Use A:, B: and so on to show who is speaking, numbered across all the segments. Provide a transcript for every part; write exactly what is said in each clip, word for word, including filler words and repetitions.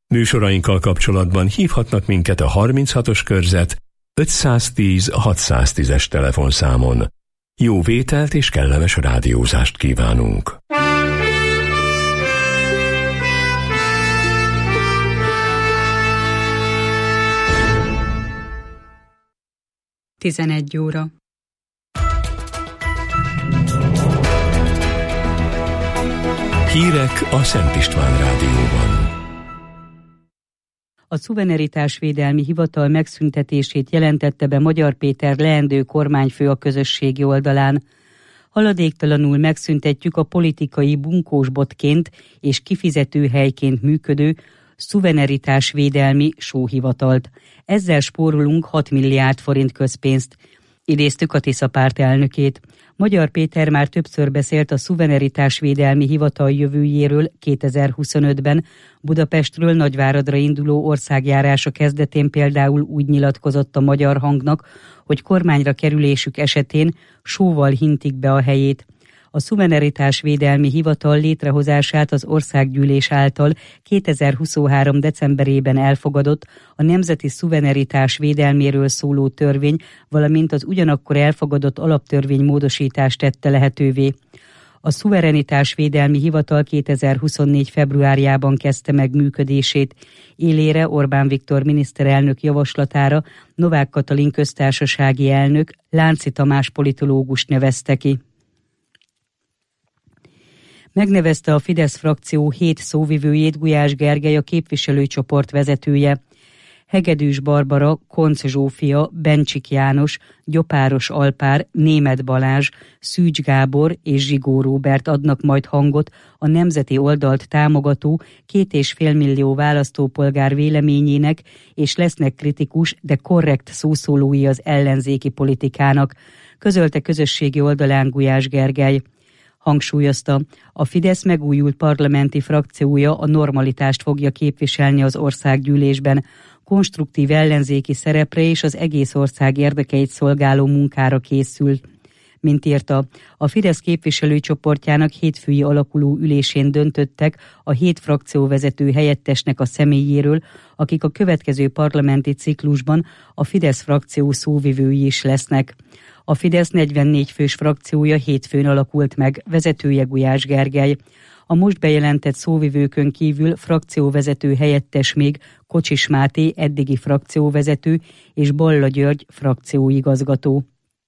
A: Műsorainkkal kapcsolatban hívhatnak minket a harminchatos körzet ötszáztíz hatszáztízes telefonszámon. Jó vételt és kellemes rádiózást kívánunk!
B: tizenegy óra.
A: Hírek a Szent István Rádióban.
B: A Szuverenitásvédelmi Hivatal megszüntetését jelentette be Magyar Péter leendő kormányfő a közösségi oldalán. Haladéktalanul megszüntetjük a politikai bunkósbotként és kifizetőhelyként működő Szuverenitásvédelmi Sóhivatalt. Ezzel spórolunk hat milliárd forint közpénzt. Idéztük a Tisza párt elnökét. Magyar Péter már többször beszélt a Szuverenitásvédelmi Hivatal jövőjéről kétezer-huszonötben. Budapestről Nagyváradra induló országjárása kezdetén például úgy nyilatkozott a Magyar Hangnak, hogy kormányra kerülésük esetén sóval hintik be a helyét. A Szuverenitásvédelmi Hivatal létrehozását az Országgyűlés által kétezer-huszonhárom decemberében elfogadott a Nemzeti Szuverenitás védelméről szóló törvény, valamint az ugyanakkor elfogadott alaptörvény módosítást tette lehetővé. A Szuverenitásvédelmi Hivatal kétezer-huszonnégy februárjában kezdte meg működését. Élére Orbán Viktor miniszterelnök javaslatára Novák Katalin köztársasági elnök Lánci Tamás politológust nevezte ki. Megnevezte a Fidesz frakció hét szóvivőjét Gulyás Gergely, a képviselőcsoport vezetője. Hegedűs Barbara, Koncz Zsófia, Bencsik János, Gyopáros Alpár, Németh Balázs, Szűcs Gábor és Zsigó Róbert adnak majd hangot a nemzeti oldalt támogató két és fél millió választópolgár véleményének, és lesznek kritikus, de korrekt szószólói az ellenzéki politikának, közölte közösségi oldalán Gulyás Gergely. Hangsúlyozta, a Fidesz megújult parlamenti frakciója a normalitást fogja képviselni az országgyűlésben, konstruktív ellenzéki szerepre és az egész ország érdekeit szolgáló munkára készül. Mint írta, a Fidesz képviselőcsoportjának hétfői alakuló ülésén döntöttek a hét frakcióvezető helyettesnek a személyéről, akik a következő parlamenti ciklusban a Fidesz frakció szóvivői is lesznek. A Fidesz negyvennégy fős frakciója hétfőn alakult meg, vezetője Gulyás Gergely. A most bejelentett szóvivőkön kívül frakcióvezető helyettes még Kocsis Máté, eddigi frakcióvezető, és Balla György frakcióigazgató.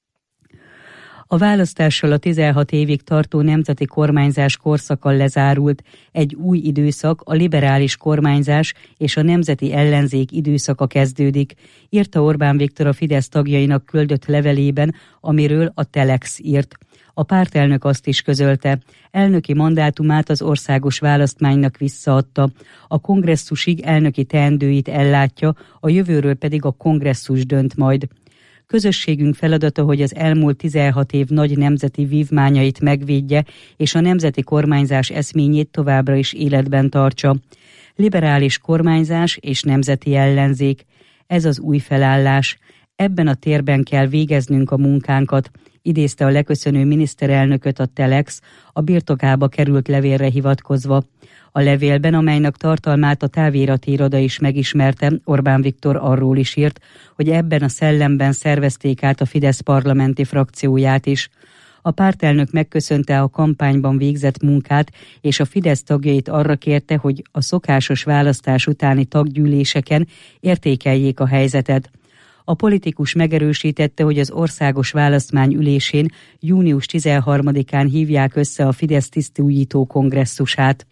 B: A választással a tizenhat évig tartó nemzeti kormányzás korszaka lezárult. Egy új időszak, a liberális kormányzás és a nemzeti ellenzék időszaka kezdődik, írta Orbán Viktor a Fidesz tagjainak küldött levelében, amiről a Telex írt. A pártelnök azt is közölte, elnöki mandátumát az országos választmánynak visszaadta, a kongresszusig elnöki teendőit ellátja, a jövőről pedig a kongresszus dönt majd. Közösségünk feladata, hogy az elmúlt tizenhat év nagy nemzeti vívmányait megvédje, és a nemzeti kormányzás eszményét továbbra is életben tartsa. Liberális kormányzás és nemzeti ellenzék. Ez az új felállás. Ebben a térben kell végeznünk a munkánkat, idézte a leköszönő miniszterelnököt a Telex, a birtokába került levélre hivatkozva. A levélben, amelynek tartalmát a távirati iroda is megismerte, Orbán Viktor arról is írt, hogy ebben a szellemben szervezték át a Fidesz parlamenti frakcióját is. A pártelnök megköszönte a kampányban végzett munkát, és a Fidesz tagjait arra kérte, hogy a szokásos választás utáni taggyűléseken értékeljék a helyzetet. A politikus megerősítette, hogy az országos választmány ülésén június tizenharmadikán hívják össze a Fidesz tisztújító kongresszusát.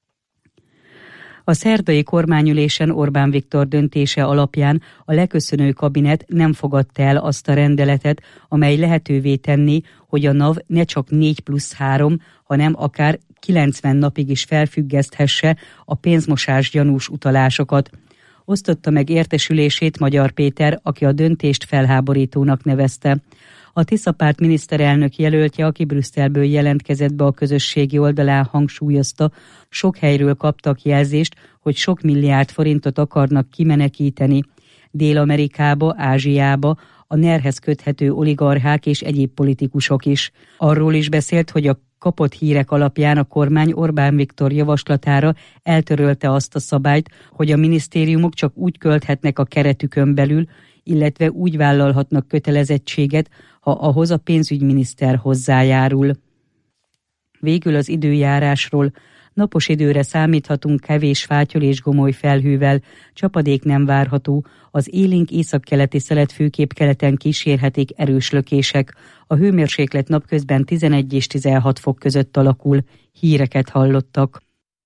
B: A szerdai kormányülésen Orbán Viktor döntése alapján a leköszönő kabinet nem fogadta el azt a rendeletet, amely lehetővé tenné, hogy a NAV ne csak négy plusz három, hanem akár kilencven napig is felfüggeszthesse a pénzmosás gyanús utalásokat. Osztotta meg értesülését Magyar Péter, aki a döntést felháborítónak nevezte. A Tisza párt miniszterelnök jelöltje, aki Brüsszelből jelentkezett be a közösségi oldalán, hangsúlyozta, sok helyről kaptak jelzést, hogy sok milliárd forintot akarnak kimenekíteni. Dél-Amerikába, Ázsiába, a nerhez köthető oligarchák és egyéb politikusok is. Arról is beszélt, hogy a kapott hírek alapján a kormány Orbán Viktor javaslatára eltörölte azt a szabályt, hogy a minisztériumok csak úgy költhetnek a keretükön belül, illetve úgy vállalhatnak kötelezettséget, ha ahhoz a pénzügyminiszter hozzájárul. Végül az időjárásról. Napos időre számíthatunk kevés fátyol és gomoly felhővel, csapadék nem várható, az élénk északkeleti szelet főképp keleten kísérhetik erős lökések. A hőmérséklet napközben tizenegy és tizenhat fok között alakul. Híreket hallottak.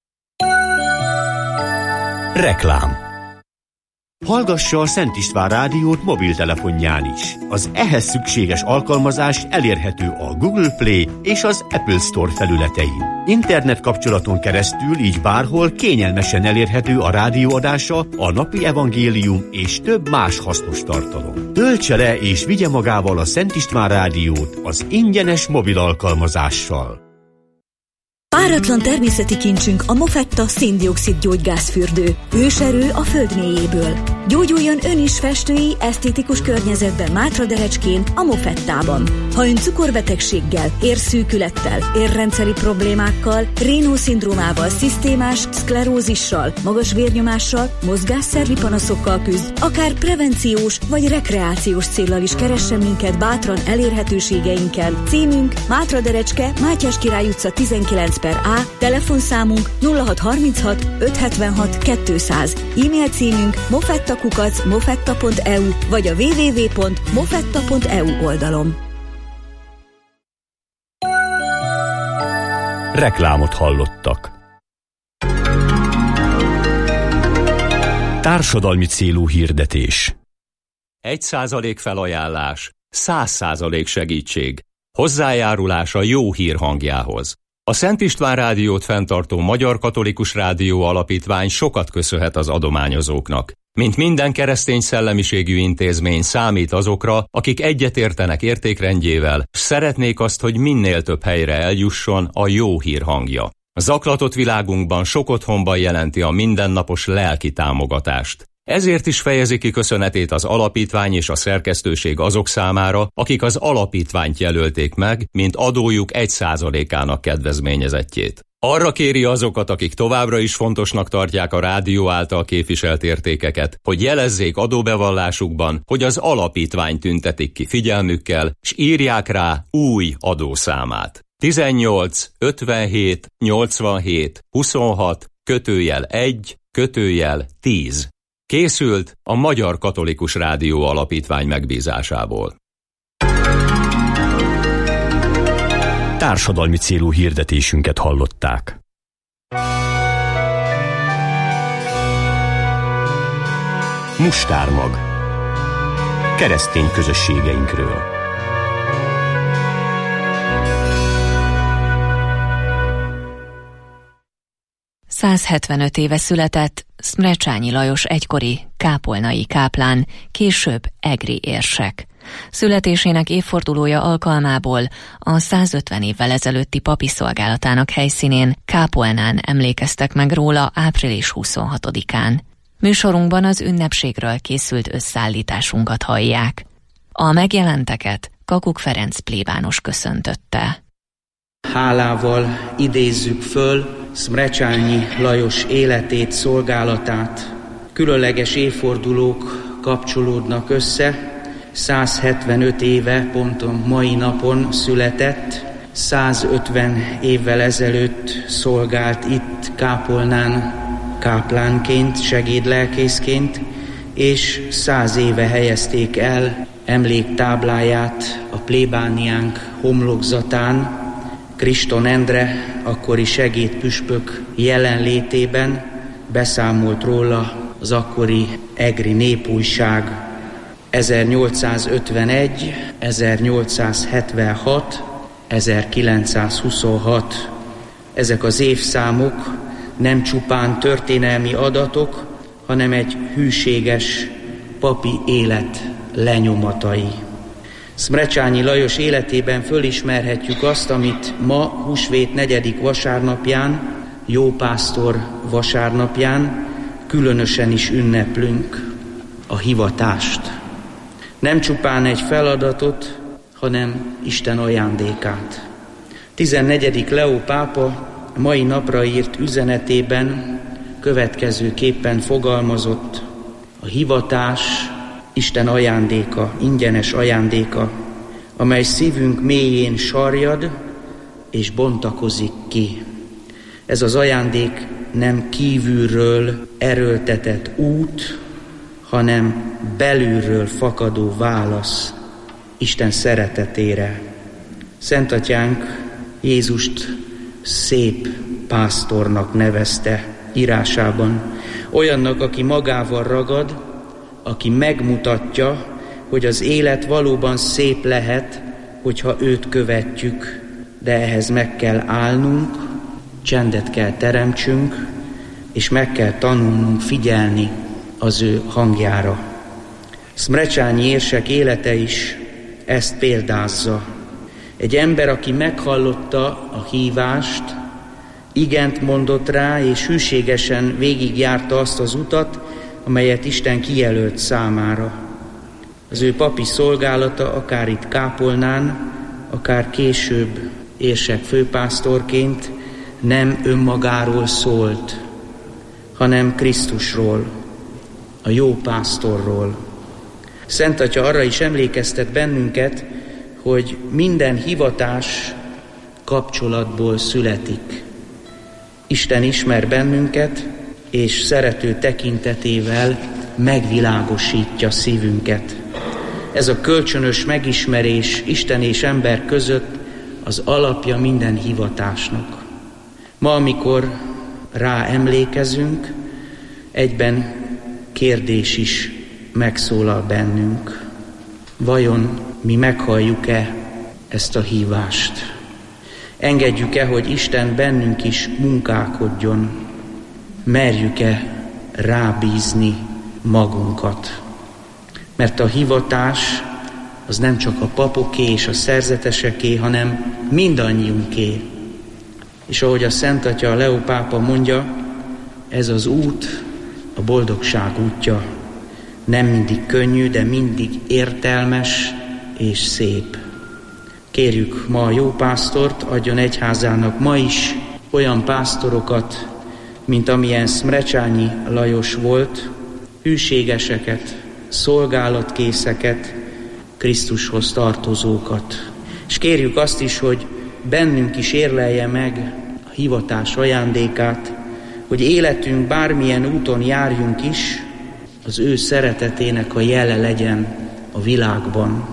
C: Reklám. Hallgassa a Szent István Rádiót mobiltelefonján is. Az ehhez szükséges alkalmazás elérhető a Google Play és az Apple Store felületein. Internet kapcsolaton keresztül így bárhol kényelmesen elérhető a rádióadása, a napi evangélium és több más hasznos tartalom. Töltse le és vigye magával a Szent István Rádiót az ingyenes mobil alkalmazással.
D: Páratlan természeti kincsünk a Mofetta szén-dioxid gyógygázfürdő. Őserő a föld mélyéből. Gyógyuljon ön is festői, esztétikus környezetben Mátraderecskén, a Mofettában. Ha ön cukorbetegséggel, érszűkülettel, érrendszeri problémákkal, Raynaud-szindrómával, szisztémás szklerózissal, magas vérnyomással, mozgásszervi panaszokkal küzd, akár prevenciós vagy rekreációs céllal is keressen minket bátran elérhetőségeinkkel. Címünk Mátraderecske, Mátyás Király utca tizenkilenc per A, telefonszámunk nulla hat harminchat ötszázhetvenhat kétszáz, e-mail címünk mofettakukac mofetta pont e u vagy a double-u double-u double-u pont mofetta pont e u oldalon.
C: Reklámot hallottak. Társadalmi célú hirdetés.
A: Egy százalék felajánlás, száz százalék segítség. Hozzájárulás a jó hír hangjához. A Szent István Rádiót fenntartó Magyar Katolikus Rádió Alapítvány sokat köszönhet az adományozóknak. Mint minden keresztény szellemiségű intézmény számít azokra, akik egyetértenek értékrendjével, s szeretnék azt, hogy minél több helyre eljusson a jó hír hangja. A zaklatott világunkban sok otthonban jelenti a mindennapos lelki támogatást. Ezért is fejezi ki köszönetét az alapítvány és a szerkesztőség azok számára, akik az alapítványt jelölték meg, mint adójuk egy százalékának kedvezményezettjét. Arra kéri azokat, akik továbbra is fontosnak tartják a rádió által képviselt értékeket, hogy jelezzék adóbevallásukban, hogy az alapítvány tüntetik ki figyelmükkel, s írják rá új adószámát. tizennyolc ötvenhét nyolcvanhét huszonhat kötőjel egy kötőjel tíz. Készült a Magyar Katolikus Rádió Alapítvány megbízásából.
C: Társadalmi célú hirdetésünket hallották. Mustármag. Keresztény közösségeinkről.
E: százhetvenöt éve született Szmrecsányi Lajos egykori kápolnai káplán, később egri érsek. Születésének évfordulója alkalmából a százötven évvel ezelőtti papi szolgálatának helyszínén, Kápolnán emlékeztek meg róla április huszonhatodikán. Műsorunkban az ünnepségről készült összeállításunkat hallják. A megjelenteket Kakuk Ferenc plébános köszöntötte.
F: Hálával idézzük föl Szmrecsányi Lajos életét, szolgálatát. Különleges évfordulók kapcsolódnak össze. százhetvenöt éve pont a mai napon született, százötven évvel ezelőtt szolgált itt Kápolnán káplánként, segédlelkészként, és száz éve helyezték el emléktábláját a plébániánk homlokzatán, Kriston Endre, akkori segédpüspök jelenlétében beszámolt róla az akkori egri népújság. ezernyolcszázötvenegy, ezernyolcszázhetvenhat, ezerkilencszázhuszonhat. Ezek az évszámok nem csupán történelmi adatok, hanem egy hűséges papi élet lenyomatai. Szmrecsányi Lajos életében fölismerhetjük azt, amit ma húsvét negyedik vasárnapján, Jópásztor vasárnapján különösen is ünneplünk. a hivatást. Nem csupán egy feladatot, hanem Isten ajándékát. tizennegyedik Leó pápa a mai napra írt üzenetében következőképpen fogalmazott: a hivatás Isten ajándéka, ingyenes ajándéka, amely szívünk mélyén sarjad és bontakozik ki. Ez az ajándék nem kívülről erőltetett út, hanem belülről fakadó válasz Isten szeretetére. Szent Atyánk Jézust szép pásztornak nevezte írásában, olyannak, aki magával ragad, aki megmutatja, hogy az élet valóban szép lehet, hogyha őt követjük, de ehhez meg kell állnunk, csendet kell teremtsünk, és meg kell tanulnunk figyelni az ő hangjára. Szmrecsányi érsek élete is ezt példázza. Egy ember, aki meghallotta a hívást, igent mondott rá, és hűségesen végigjárta azt az utat, amelyet Isten kijelölt számára. Az ő papi szolgálata akár itt Kápolnán, akár később érsek főpásztorként nem önmagáról szólt, hanem Krisztusról, a jó pásztorról. Szent Atya arra is emlékeztet bennünket, hogy minden hivatás kapcsolatból születik. Isten ismer bennünket, és szerető tekintetével megvilágosítja szívünket. Ez a kölcsönös megismerés Isten és ember között az alapja minden hivatásnak. Ma, amikor rá emlékezünk, egyben kérdés is megszólal bennünk. Vajon mi meghalljuk-e ezt a hívást? Engedjük-e, hogy Isten bennünk is munkálkodjon? Merjük-e rábízni magunkat? Mert a hivatás az nem csak a papoké és a szerzeteseké, hanem mindannyiunké. És ahogy a Szent Atya, a Leó pápa mondja, ez az út a boldogság útja. Nem mindig könnyű, de mindig értelmes és szép. Kérjük ma a jó pásztort, adjon egyházának ma is olyan pásztorokat, mint amilyen Szmrecsányi Lajos volt, hűségeseket, szolgálatkészeket, Krisztushoz tartozókat. És kérjük azt is, hogy bennünk is érlelje meg a hivatás ajándékát, hogy életünk bármilyen úton járjunk is, az ő szeretetének a jele legyen a világban.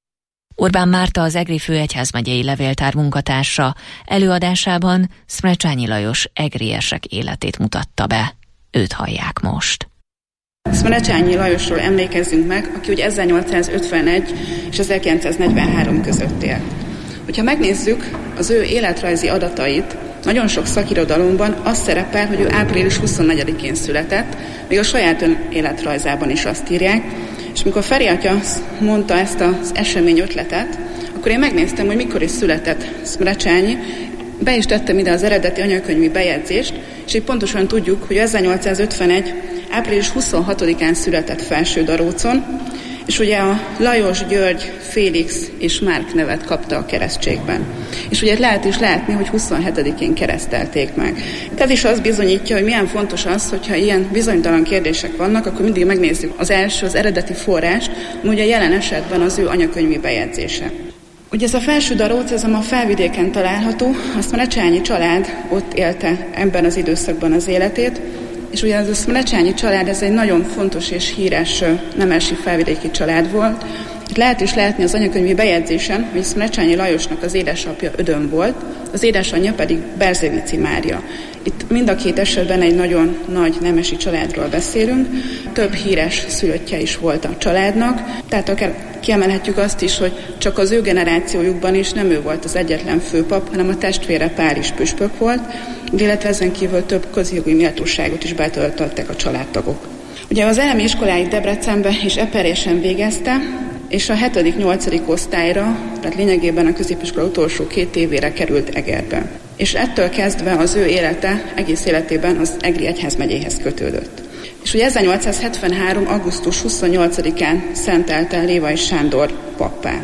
E: Orbán Márta, az Egri Főegyházmegyei Levéltár munkatársa, előadásában Szmrecsányi Lajos egri érsek életét mutatta be. Őt hallják most.
G: Szmrecsányi Lajosról emlékezzünk meg, aki ugye ezernyolcszázötvenegy és ezerkilencszáznegyvenhárom között élt. Hogyha megnézzük az ő életrajzi adatait, nagyon sok szakirodalomban az szerepel, hogy ő április huszonnegyedikén született, még a saját ön életrajzában is azt írják, és amikor Feri atya mondta ezt az esemény ötletet, akkor én megnéztem, hogy mikor is született Szmrecsányi, be is tettem ide az eredeti anyakönyvi bejegyzést, és így pontosan tudjuk, hogy ezernyolcszázötvenegy április huszonhatodikán született Felsődarócon, és ugye a Lajos, György, Félix és Márk nevet kapta a keresztségben. És ugye lehet is látni, hogy huszonhetedikén keresztelték meg. Ez is azt bizonyítja, hogy milyen fontos az, hogyha ilyen bizonytalan kérdések vannak, akkor mindig megnézzük az első, az eredeti forrást, ami ugye jelen esetben az ő anyakönyvi bejegyzése. Ugye ez a Felsődaróc, ez a ma felvidéken található, a Szmrecsányi család ott élte ebben az időszakban az életét, és ugye ez a Szmrecsányi család, ez egy nagyon fontos és híres nemesi felvidéki család volt. Itt lehet is látni az anyakönyvi bejegyzésen, hogy Szmrecsányi Lajosnak az édesapja Ödön volt, az édesanyja pedig Berzevici Mária. Itt mind a két esetben egy nagyon nagy nemesi családról beszélünk, több híres szülöttje is volt a családnak, tehát akár kiemelhetjük azt is, hogy csak az ő generációjukban is nem ő volt az egyetlen főpap, hanem a testvére Pál is püspök volt, illetve ezen kívül több közjogi méltóságot is betöltöttek a családtagok. Ugye az elemi iskoláit Debrecenbe és Eperjesen végezte, és a hetedik-nyolcadik osztályra, tehát lényegében a középiskola utolsó két évére került Egerbe. És ettől kezdve az ő élete egész életében az Egri egyházmegyéhez kötődött. És ugye ezernyolcszázhetvenhárom. augusztus huszonnyolcadikán szentelte Lévai Sándor pappá.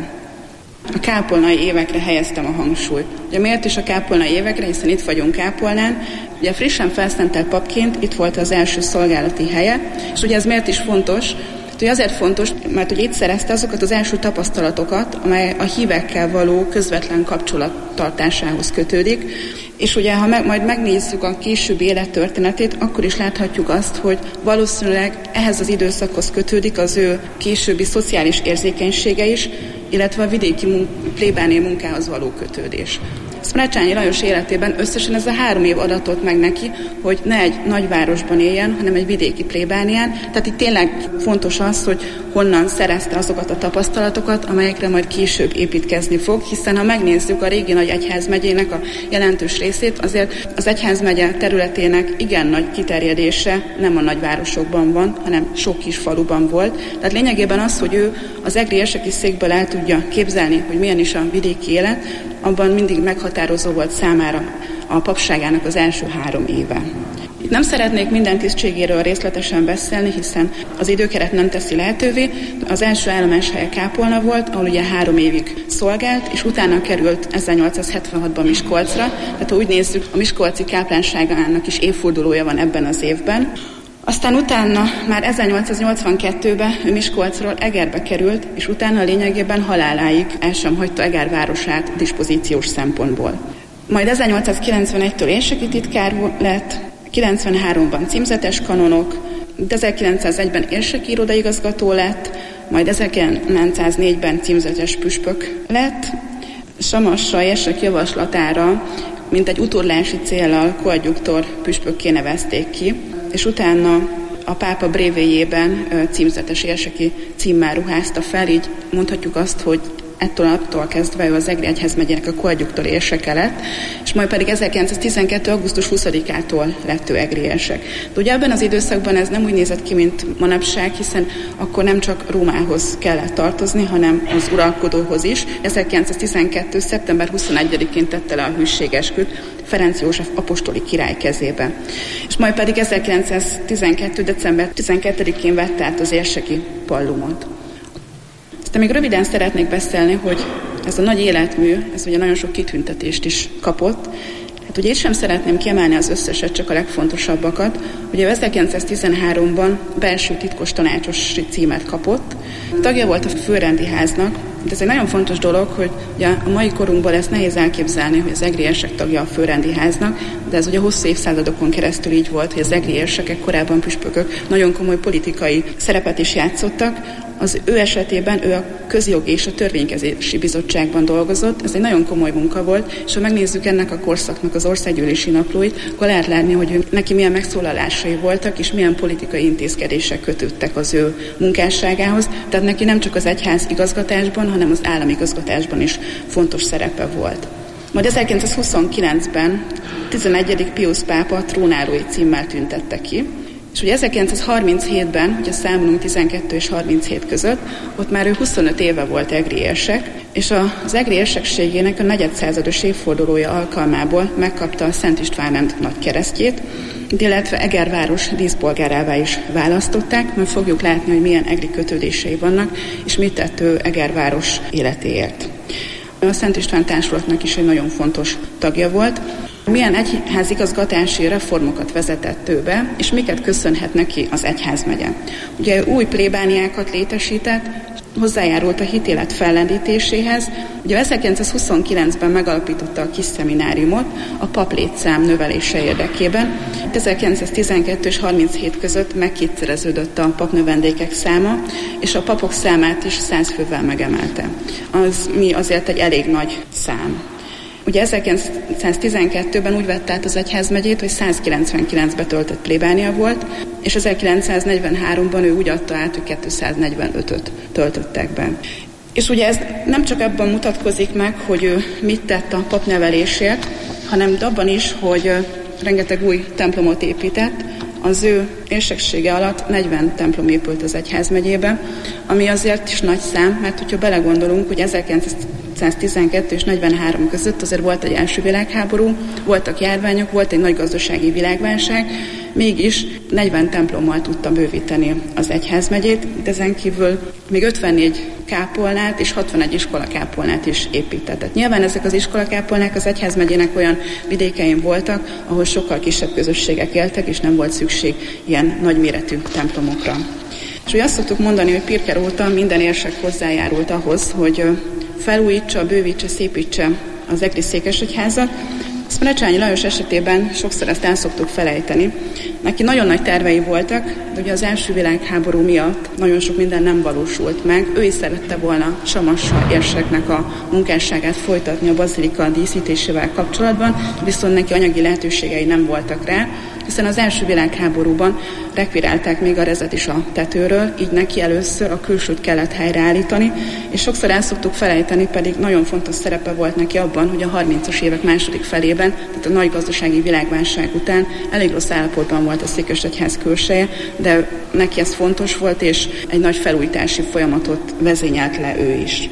G: A kápolnai évekre helyeztem a hangsúlyt. Ugye miért is a kápolnai évekre, hiszen itt vagyunk Kápolnán. Ugye frissen felszentelt papként itt volt az első szolgálati helye, és ugye ez miért is fontos? Ugye azért fontos, mert ugye itt szerezte azokat az első tapasztalatokat, amely a hívekkel való közvetlen kapcsolattartásához kötődik. És ugye, ha meg, majd megnézzük a későbbi élettörténetét, akkor is láthatjuk azt, hogy valószínűleg ehhez az időszakhoz kötődik az ő későbbi szociális érzékenysége is, illetve a vidéki munk- plébániai munkához való kötődés. Szmrecsányi Lajos életében összesen ez a három év adatott meg neki, hogy ne egy nagyvárosban éljen, hanem egy vidéki plébánián. Tehát itt tényleg fontos az, hogy honnan szerezte azokat a tapasztalatokat, amelyekre majd később építkezni fog, hiszen ha megnézzük a régi nagy egyházmegyének a jelentős részét, azért az egyházmegye területének igen nagy kiterjedése nem a nagyvárosokban van, hanem sok kis faluban volt. Tehát lényegében az, hogy ő az egri érseki székből el tudja képzelni, hogy milyen is a vidéki élet, abban mindig meghatározó volt számára a papságának az első három éve. Itt nem szeretnék minden tisztségéről részletesen beszélni, hiszen az időkeret nem teszi lehetővé. Az első állomáshelye Kápolna volt, ahol ugye három évig szolgált, és utána került ezernyolcszázhetvenhatban Miskolcra. Tehát ha úgy nézzük, a miskolci káplánságának is évfordulója van ebben az évben. Aztán utána már ezernyolcszáznyolcvankettőben ő Miskolcról Egerbe került, és utána lényegében haláláig el sem hagyta Eger városát dispozíciós szempontból. Majd ezernyolcszázkilencvenegytől érseki titkár lett, kilencvenháromban címzetes kanonok, ezerkilencszázegyben érseki irodaigazgató lett, majd ezerkilencszáznégyben címzetes püspök lett. Samassa érsek javaslatára, mint egy utorlási céllal koadjuktor püspökké nevezték ki, és utána a pápa brévéjében címzetes érseki címmel ruházta fel, így mondhatjuk azt, hogy ettől attól kezdve ő az Egri egyházmegyének a koadjuktor érseke lett, és majd pedig ezerkilencszáztizenkettő. augusztus huszadikától lett ő egri érsek. De ugye ebben az időszakban ez nem úgy nézett ki, mint manapság, hiszen akkor nem csak Rómához kellett tartozni, hanem az uralkodóhoz is. ezerkilencszáztizenkettő. szeptember huszonegyedikén tette le a hűségesküt Ferenc József apostoli király kezébe. És majd pedig ezerkilencszáztizenkettő. december tizenkettedikén vette át az érseki pallumot. De még röviden szeretnék beszélni, hogy ez a nagy életmű, ez ugye nagyon sok kitüntetést is kapott. Hát ugye én sem szeretném kiemelni az összeset, csak a legfontosabbakat. Ugye ezerkilencszáztizenháromban belső titkos tanácsosi címet kapott. Tagja volt a főrendi háznak, de ez egy nagyon fontos dolog, hogy ugye a mai korunkból ezt nehéz elképzelni, hogy az egri érsek tagja a főrendi háznak, de ez ugye hosszú évszázadokon keresztül így volt, hogy az egri érsekek, korábban püspökök nagyon komoly politikai szerepet is játszottak. Az ő esetében ő a közjogi és a törvénykezési bizottságban dolgozott, ez egy nagyon komoly munka volt, és ha megnézzük ennek a korszaknak az országgyűlési naplóit, akkor lehet látni, hogy neki milyen megszólalásai voltak, és milyen politikai intézkedések kötődtek az ő munkásságához. Tehát neki nem csak az egyház igazgatásban, hanem az állami igazgatásban is fontos szerepe volt. Majd ezerkilencszázhuszonkilencben tizenegyedik Piusz pápa trónálói címmel tüntette ki, és ugye ezerkilencszázharminchétben, hogyha számolunk tizenkettő és harminchét között, ott már ő huszonöt éve volt egri érsek, és az egri érsekségének a negyedszázados évfordulója alkalmából megkapta a Szent István-rend nagykeresztjét, illetve Eger város díszpolgárává is választották, mert fogjuk látni, hogy milyen egri kötődései vannak, és mit tett ő Eger város életéért. A Szent István társulatnak is egy nagyon fontos tagja volt. Milyen egyházigazgatási reformokat vezetett ő be, és miket köszönhet neki az egyházmegye. Ugye új plébániákat létesített, hozzájárult a hitélet fellendítéséhez. Ugye ezerkilencszázhuszonkilencben megalapította a kis szemináriumot a paplétszám növelése érdekében. ezerkilencszáztizenkettő és harminchét között megkétszereződött a papnövendékek száma, és a papok számát is száz fővel megemelte. Az mi azért egy elég nagy szám. Ugye ezerkilencszáztizenkettőben úgy vett át az egyházmegyét, hogy százkilencvenkilenc betöltött plébánia volt, és ezerkilencszáznegyvenháromban ő úgy adta át, hogy kétszáznegyvenötöt töltöttek be. És ugye ez nem csak abban mutatkozik meg, hogy ő mit tett a papnevelésért, hanem abban is, hogy rengeteg új templomot épített. Az ő érseksége alatt negyven templom épült az egyházmegyébe, ami azért is nagy szám, mert hogyha belegondolunk, hogy ezerkilencszáz ezerkilencszáztizenkettő és negyvenhárom között azért volt egy első világháború, voltak járványok, volt egy nagy gazdasági világválság, mégis negyven templommal tudta bővíteni az egyházmegyét, de ezen kívül még ötvennégy kápolnát és hatvanegy iskolakápolnát is épített. Tehát nyilván ezek az iskolakápolnák az egyházmegyének olyan vidékein voltak, ahol sokkal kisebb közösségek éltek, és nem volt szükség ilyen nagyméretű templomokra. És úgy azt szoktuk mondani, hogy Pirker óta minden érsek hozzájárult ahhoz, hogy felújítsa, bővítse, szépítse az egri székesegyházat. Szmrecsányi Lajos esetében sokszor ezt el szoktuk felejteni. Neki nagyon nagy tervei voltak, de ugye az első világháború miatt nagyon sok minden nem valósult meg. Ő is szerette volna Samassa érseknek a munkásságát folytatni a bazilika díszítésével kapcsolatban, viszont neki anyagi lehetőségei nem voltak rá, hiszen az első világháborúban rekvirálták még a rezet is a tetőről, így neki először a külsőt kellett helyreállítani, és sokszor el szoktuk felejteni, pedig nagyon fontos szerepe volt neki abban, hogy a harmincas évek második felében, tehát a nagy gazdasági világválság után elég rossz állapotban volt a székesegyház külseje, de neki ez fontos volt, és egy nagy felújítási folyamatot vezényelt le ő is.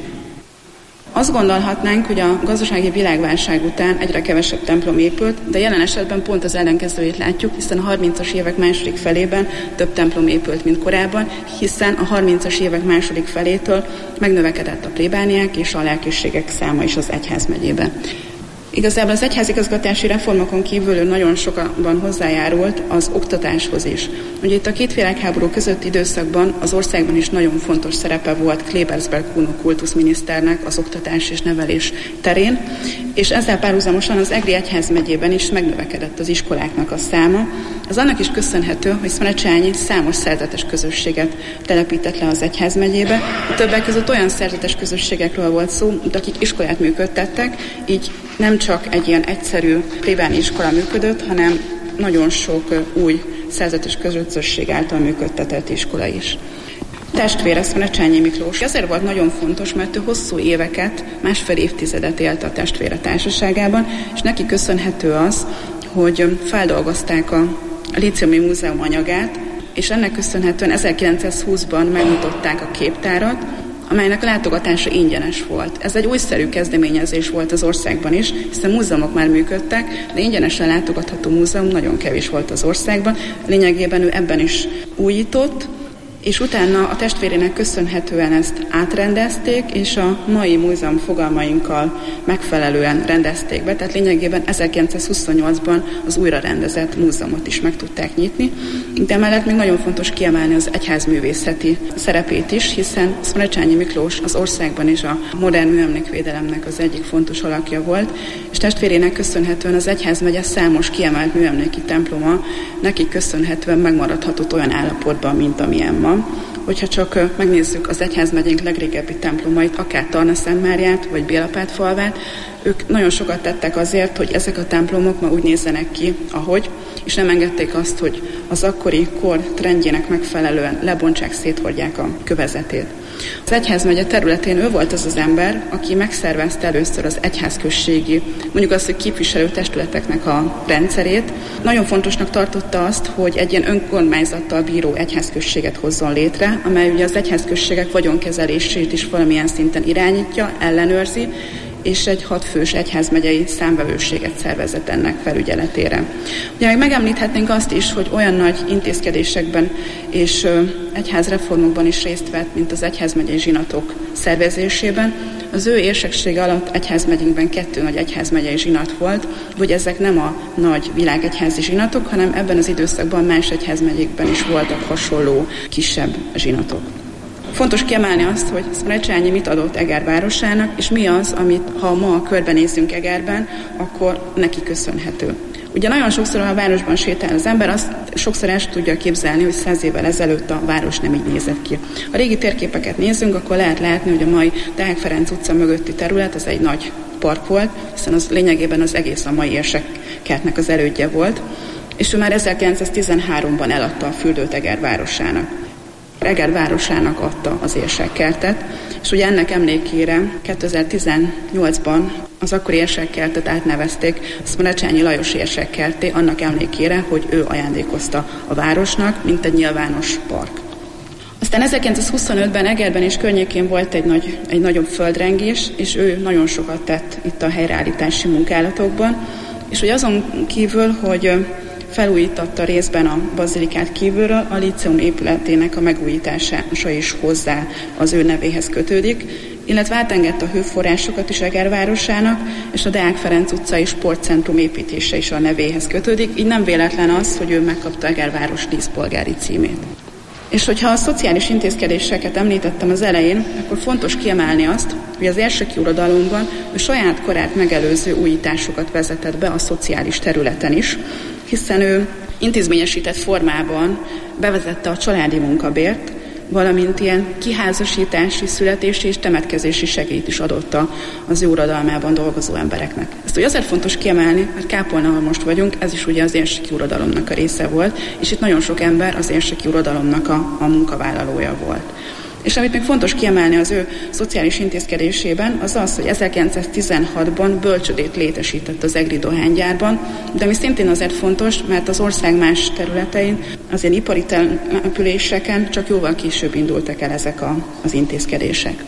G: Azt gondolhatnánk, hogy a gazdasági világválság után egyre kevesebb templom épült, de jelen esetben pont az ellenkezőjét látjuk, hiszen a harmincas évek második felében több templom épült, mint korábban, hiszen a harmincas évek második felétől megnövekedett a plébániák és a lelkészségek száma is az egyházmegyében. Igazából az egyházigazgatási reformokon kívül ő nagyon sokan hozzájárult az oktatáshoz is. Ugye itt a két világháború közötti időszakban az országban is nagyon fontos szerepe volt Klebersberg Kuno kultuszminiszternek az oktatás és nevelés terén, és ezzel párhuzamosan az egri egyházmegyében is megnövekedett az iskoláknak a száma. Ez annak is köszönhető, hogy Szmrecsányi számos szerzetes közösséget telepített le az egyházmegyébe. A többek között olyan szerzetes közösségekről volt szó, akik iskolát működtettek, így nem csak egy ilyen egyszerű plébáni iskola működött, hanem nagyon sok új szerzetes közösség által működtetett iskola is. Testvére Szmrecsányi Miklós. Ezért volt nagyon fontos, mert ő hosszú éveket, másfél évtizedet élt a testvére társaságában, és neki köszönhető az, hogy feldolgozták a Líciumi Múzeum anyagát, és ennek köszönhetően ezerkilencszázhúszban megnyitották a képtárat, amelynek a látogatása ingyenes volt. Ez egy újszerű kezdeményezés volt az országban is, hiszen múzeumok már működtek, de ingyenesen látogatható múzeum nagyon kevés volt az országban. Lényegében ő ebben is újított, és utána a testvérének köszönhetően ezt átrendezték, és a mai múzeum fogalmainkkal megfelelően rendezték be, tehát lényegében ezerkilencszázhuszonnyolcban az újra rendezett múzeumot is meg tudták nyitni, de emellett még nagyon fontos kiemelni az egyházművészeti szerepét is, hiszen Szmrecsányi Miklós az országban is a modern műemlékvédelemnek az egyik fontos alakja volt, és testvérének köszönhetően az egyházmegye számos kiemelt műemléki temploma neki köszönhetően megmaradhatott olyan állapotban, mint amilyen ma. Hogyha csak megnézzük az egyházmegyénk legrégebbi templomait, akár Tarna-Szentmáriát vagy Bélapátfalvát, ők nagyon sokat tettek azért, hogy ezek a templomok ma úgy nézzenek ki, ahogy, és nem engedték azt, hogy az akkori kor trendjének megfelelően lebontsák, széthordják a kövezetét. Az egyházmegye területén ő volt az az ember, aki megszervezte először az egyházközségi, mondjuk azt, hogy képviselő testületeknek a rendszerét. Nagyon fontosnak tartotta azt, hogy egy ilyen önkormányzattal bíró egyházközséget hozzon létre, amely ugye az egyházközségek vagyonkezelését is valamilyen szinten irányítja, ellenőrzi, és egy hatfős egyházmegyei számvevőséget szervezett ennek felügyeletére. Ugye meg megemlíthetnénk azt is, hogy olyan nagy intézkedésekben és egyházreformokban is részt vett, mint az egyházmegyei zsinatok szervezésében. Az ő érseksége alatt egyházmegyénkben kettő nagy egyházmegyei zsinat volt, hogy ezek nem a nagy világegyházi zsinatok, hanem ebben az időszakban más egyházmegyékben is voltak hasonló kisebb zsinatok. Fontos kiemelni azt, hogy Szmrecsányi mit adott Eger városának, és mi az, amit ha ma körbenézzünk Egerben, akkor neki köszönhető. Ugye nagyon sokszor, ha a városban sétál az ember, azt sokszor el tudja képzelni, hogy száz évvel ezelőtt a város nem így nézett ki. Ha régi térképeket nézzünk, akkor lehet látni, hogy a mai Deák Ferenc utca mögötti terület az egy nagy park volt, hiszen az lényegében az egész a mai érsekkertnek az elődje volt, és ő már ezerkilencszáztizenháromban eladta a Fürdőt Eger városának. Eger városának adta az érsekkertet, és ugye ennek emlékére kétezer-tizennyolcban az akkori érsekkertet átnevezték Szmrecsányi Lajos érsekkertté, annak emlékére, hogy ő ajándékozta a városnak, mint egy nyilvános park. Aztán ezerkilencszázhuszonötben Egerben és környékén volt egy, nagy, egy nagyobb földrengés, és ő nagyon sokat tett itt a helyreállítási munkálatokban, és hogy azon kívül, hogy felújította részben a bazilikát kívülről, a líceum épületének a megújítása is hozzá az ő nevéhez kötődik, illetve átengedte a hőforrásokat is Eger városának, és a Deák Ferenc utcai sportcentrum építése is a nevéhez kötődik, így nem véletlen az, hogy ő megkapta Eger város díszpolgári címét. És hogyha a szociális intézkedéseket említettem az elején, akkor fontos kiemelni azt, hogy az érseki uradalomban ő saját korát megelőző újításokat vezetett be a szociális területen is, hiszen ő intézményesített formában bevezette a családi munkabért, valamint ilyen kiházasítási, születési és temetkezési segélyt is adott az ő uradalmában dolgozó embereknek. Ezt ugye azért fontos kiemelni, mert Kápolna, ahol most vagyunk, ez is ugye az érseki uradalomnak a része volt, és itt nagyon sok ember az érseki uradalomnak a, a munkavállalója volt. És amit még fontos kiemelni az ő szociális intézkedésében, az az, hogy ezerkilencszáztizenhatban bölcsödét létesített az egri dohánygyárban, de ami szintén azért fontos, mert az ország más területein, az ilyen ipari településeken csak jóval később indultak el ezek a, az intézkedések.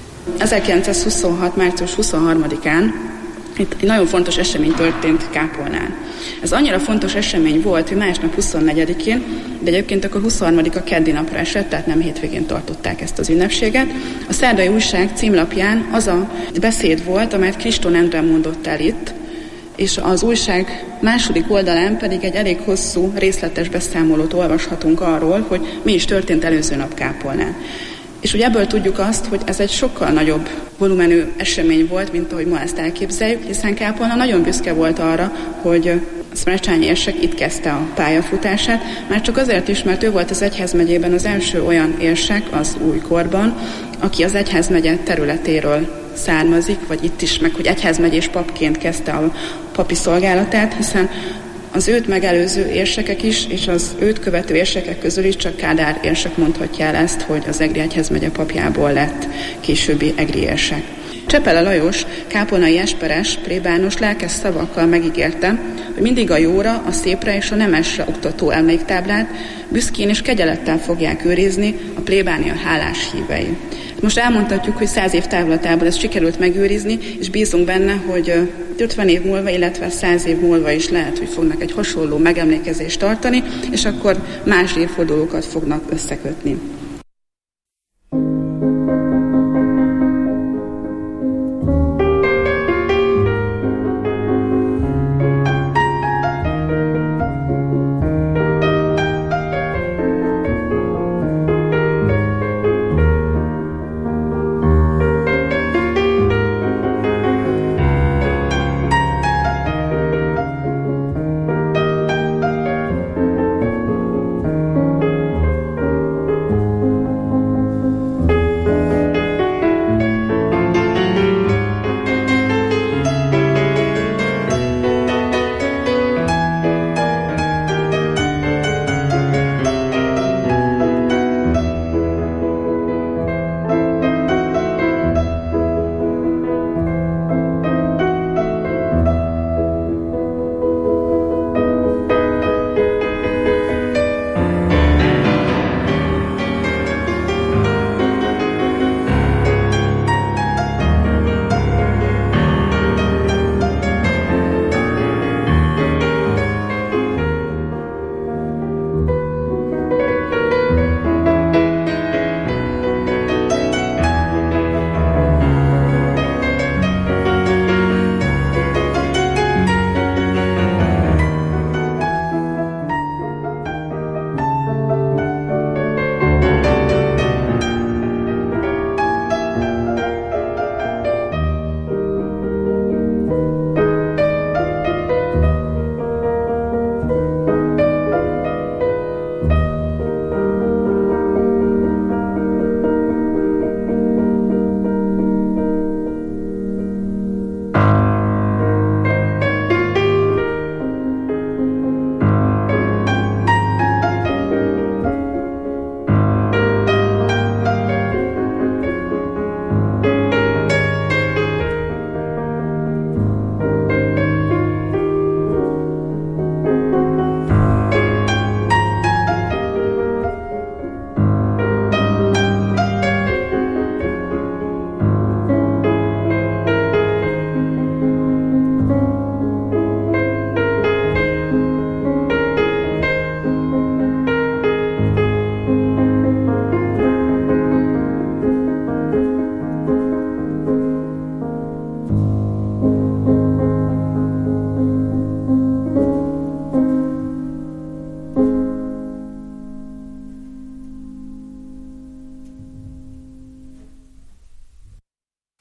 G: ezerkilencszázhuszonhat. március huszonharmadikán itt egy nagyon fontos esemény történt Kápolnán. Ez annyira fontos esemény volt, hogy másnap huszonnegyedikén, de egyébként akkor huszonharmadika keddi napra esett, tehát nem hétvégén tartották ezt az ünnepséget. A Szerdai Újság címlapján az a beszéd volt, amelyet Kriston Endre mondott el itt, és az újság második oldalán pedig egy elég hosszú, részletes beszámolót olvashatunk arról, hogy mi is történt előző nap Kápolnán. És ugye ebből tudjuk azt, hogy ez egy sokkal nagyobb volumenű esemény volt, mint ahogy ma ezt elképzeljük, hiszen Kápolna nagyon büszke volt arra, hogy Szmrecsányi érsek itt kezdte a pályafutását, már csak azért is, mert ő volt az egyházmegyében az első olyan érsek az újkorban, aki az egyházmegye területéről származik, vagy itt is, meg hogy egyházmegyés papként kezdte a papi szolgálatát, hiszen az őt megelőző érsekek is, és az őt követő érsekek közül is csak Kádár érsek mondhatja el ezt, hogy az Egri egyházmegye papjából lett későbbi egri érsek. Csepele Lajos, kápolnai esperes, plébános lelkes szavakkal megígérte, hogy mindig a jóra, a szépre és a nemesre oktató emléktáblát büszkén és kegyelettel fogják őrizni a plébánia hálás hívei. Most elmondhatjuk, hogy száz év távlatából ezt sikerült megőrizni, és bízunk benne, hogy ötven év múlva, illetve száz év múlva is lehet, hogy fognak egy hasonló megemlékezést tartani, és akkor más évfordulókat fognak összekötni.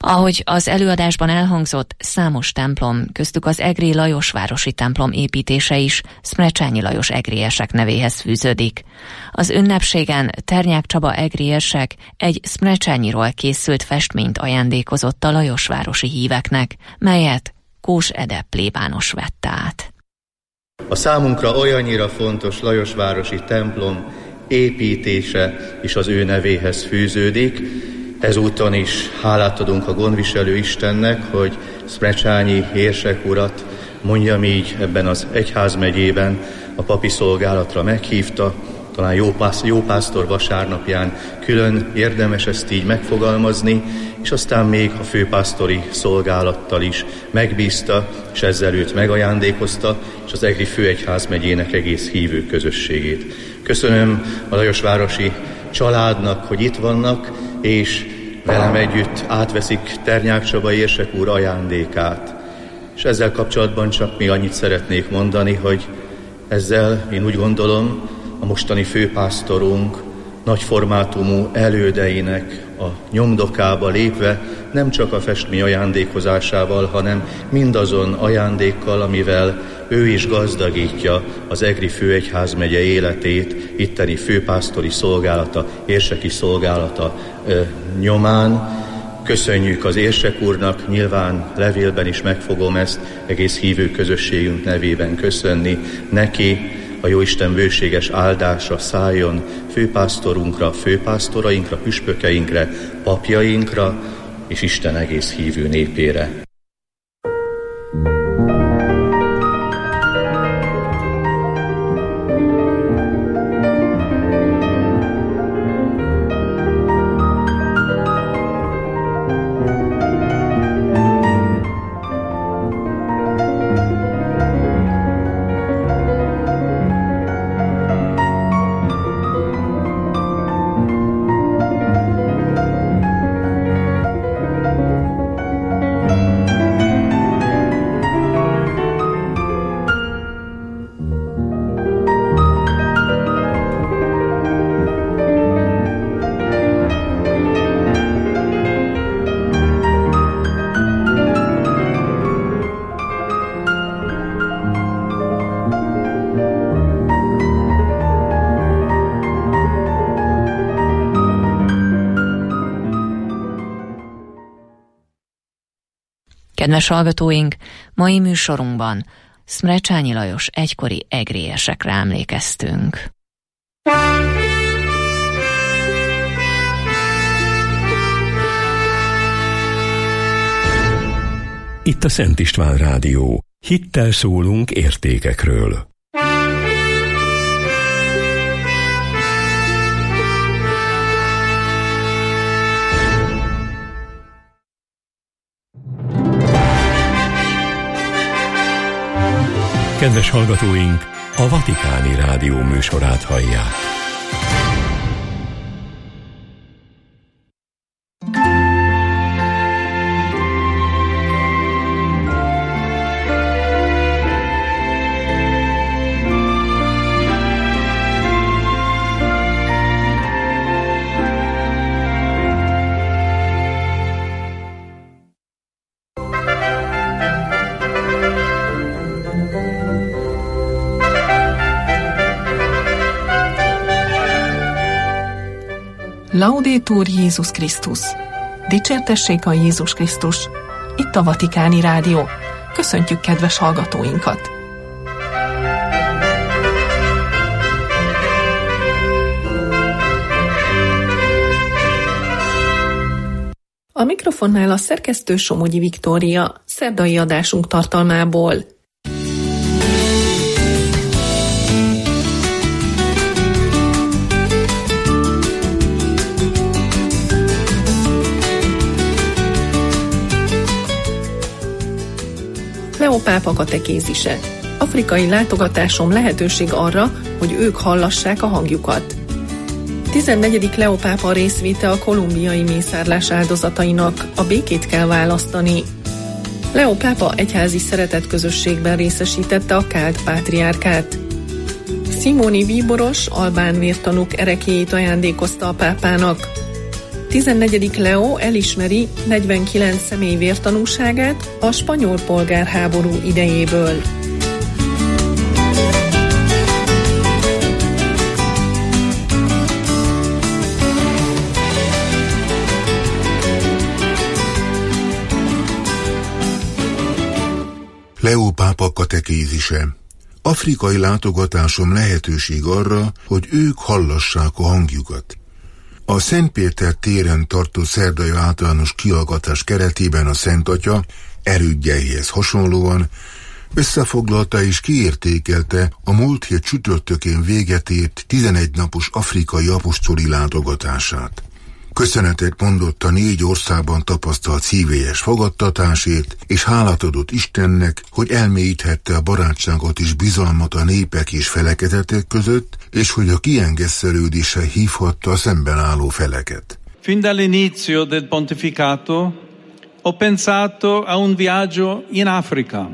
E: Ahogy az előadásban elhangzott, számos templom, köztük az Egri Lajosvárosi templom építése is Szmrecsányi Lajos egriesek nevéhez fűződik. Az ünnepségen Ternyák Csaba egriesek egy Szmrecsányiról készült festményt ajándékozott a lajosvárosi híveknek, melyet Kós Ede plébános vette át.
H: A számunkra olyannyira fontos lajosvárosi templom építése is az ő nevéhez fűződik. Ezúton is hálát adunk a gondviselő Istennek, hogy Szmrecsányi érsek urat, mondjam így, ebben az egyházmegyében a papi szolgálatra meghívta. Talán jó, pász, jó pásztor vasárnapján külön érdemes ezt így megfogalmazni, és aztán még a főpásztori szolgálattal is megbízta, és ezzel őt megajándékozta, és az Egri főegyházmegyének egész hívő közösségét. Köszönöm a lajosvárosi családnak, hogy itt vannak, és velem együtt átveszik Ternyák Csaba érsek úr ajándékát. És ezzel kapcsolatban csak még annyit szeretnék mondani, hogy ezzel én úgy gondolom, a mostani főpásztorunk nagy formátumú elődeinek a nyomdokába lépve nem csak a festmény ajándékozásával, hanem mindazon ajándékkal, amivel ő is gazdagítja az Egri főegyházmegye életét, itteni főpásztori szolgálata, érseki szolgálata ö, nyomán. Köszönjük az érsek úrnak, nyilván levélben is megfogom ezt, egész hívő közösségünk nevében köszönni neki. A Jóisten bőséges áldása szálljon főpásztorunkra, főpásztorainkra, püspökeinkre, papjainkra és Isten egész hívő népére.
E: Kedves hallgatóink, mai műsorunkban Szmrecsányi Lajos egykori egriesekre emlékeztünk.
A: Itt a Szent István Rádió. Hittel szólunk értékekről. Kedves hallgatóink, a Vatikáni Rádió műsorát hallják.
I: Laudetur Jézus Krisztus! Dicsértessék a Jézus Krisztus! Itt a Vatikáni Rádió. Köszöntjük kedves hallgatóinkat! A mikrofonnál a szerkesztő Somogyi Viktória, szerdai adásunk tartalmából. Leó pápa katekézise. Afrikai látogatásom lehetőség arra, hogy ők hallassák a hangjukat. tizennegyedik Leó pápa részvéte a kolumbiai mészárlás áldozatainak, a békét kell választani. Leó pápa egyházi szeretetközösségben részesítette a káld pátriárkát. Simoni bíboros albán vértanúk ereklyéit ajándékozta a pápának. tizennegyedik Leo elismeri negyvenkilenc személy vértanúságát a spanyol polgárháború idejéből.
J: Leó pápa katekézise. Afrikai látogatásom lehetőség arra, hogy ők hallassák a hangjukat. A Szent Péter téren tartó szerdai általános kihallgatás keretében a Szent Atya erődjeihez hasonlóan összefoglalta és kiértékelte a múlt hét csütörtökén véget ért tizenegy napos afrikai apostoli látogatását. Köszönetet mondott a négy országban tapasztalt szívélyes fogadtatásért, és hálát adott Istennek, hogy elmélyíthette a barátságot és bizalmat a népek és felekezetek között, és hogy a kiengesztelődésre hívhatta a szemben álló feleket.
K: Fin dall'inizio del pontificato ho pensato a un viaggio in Africa.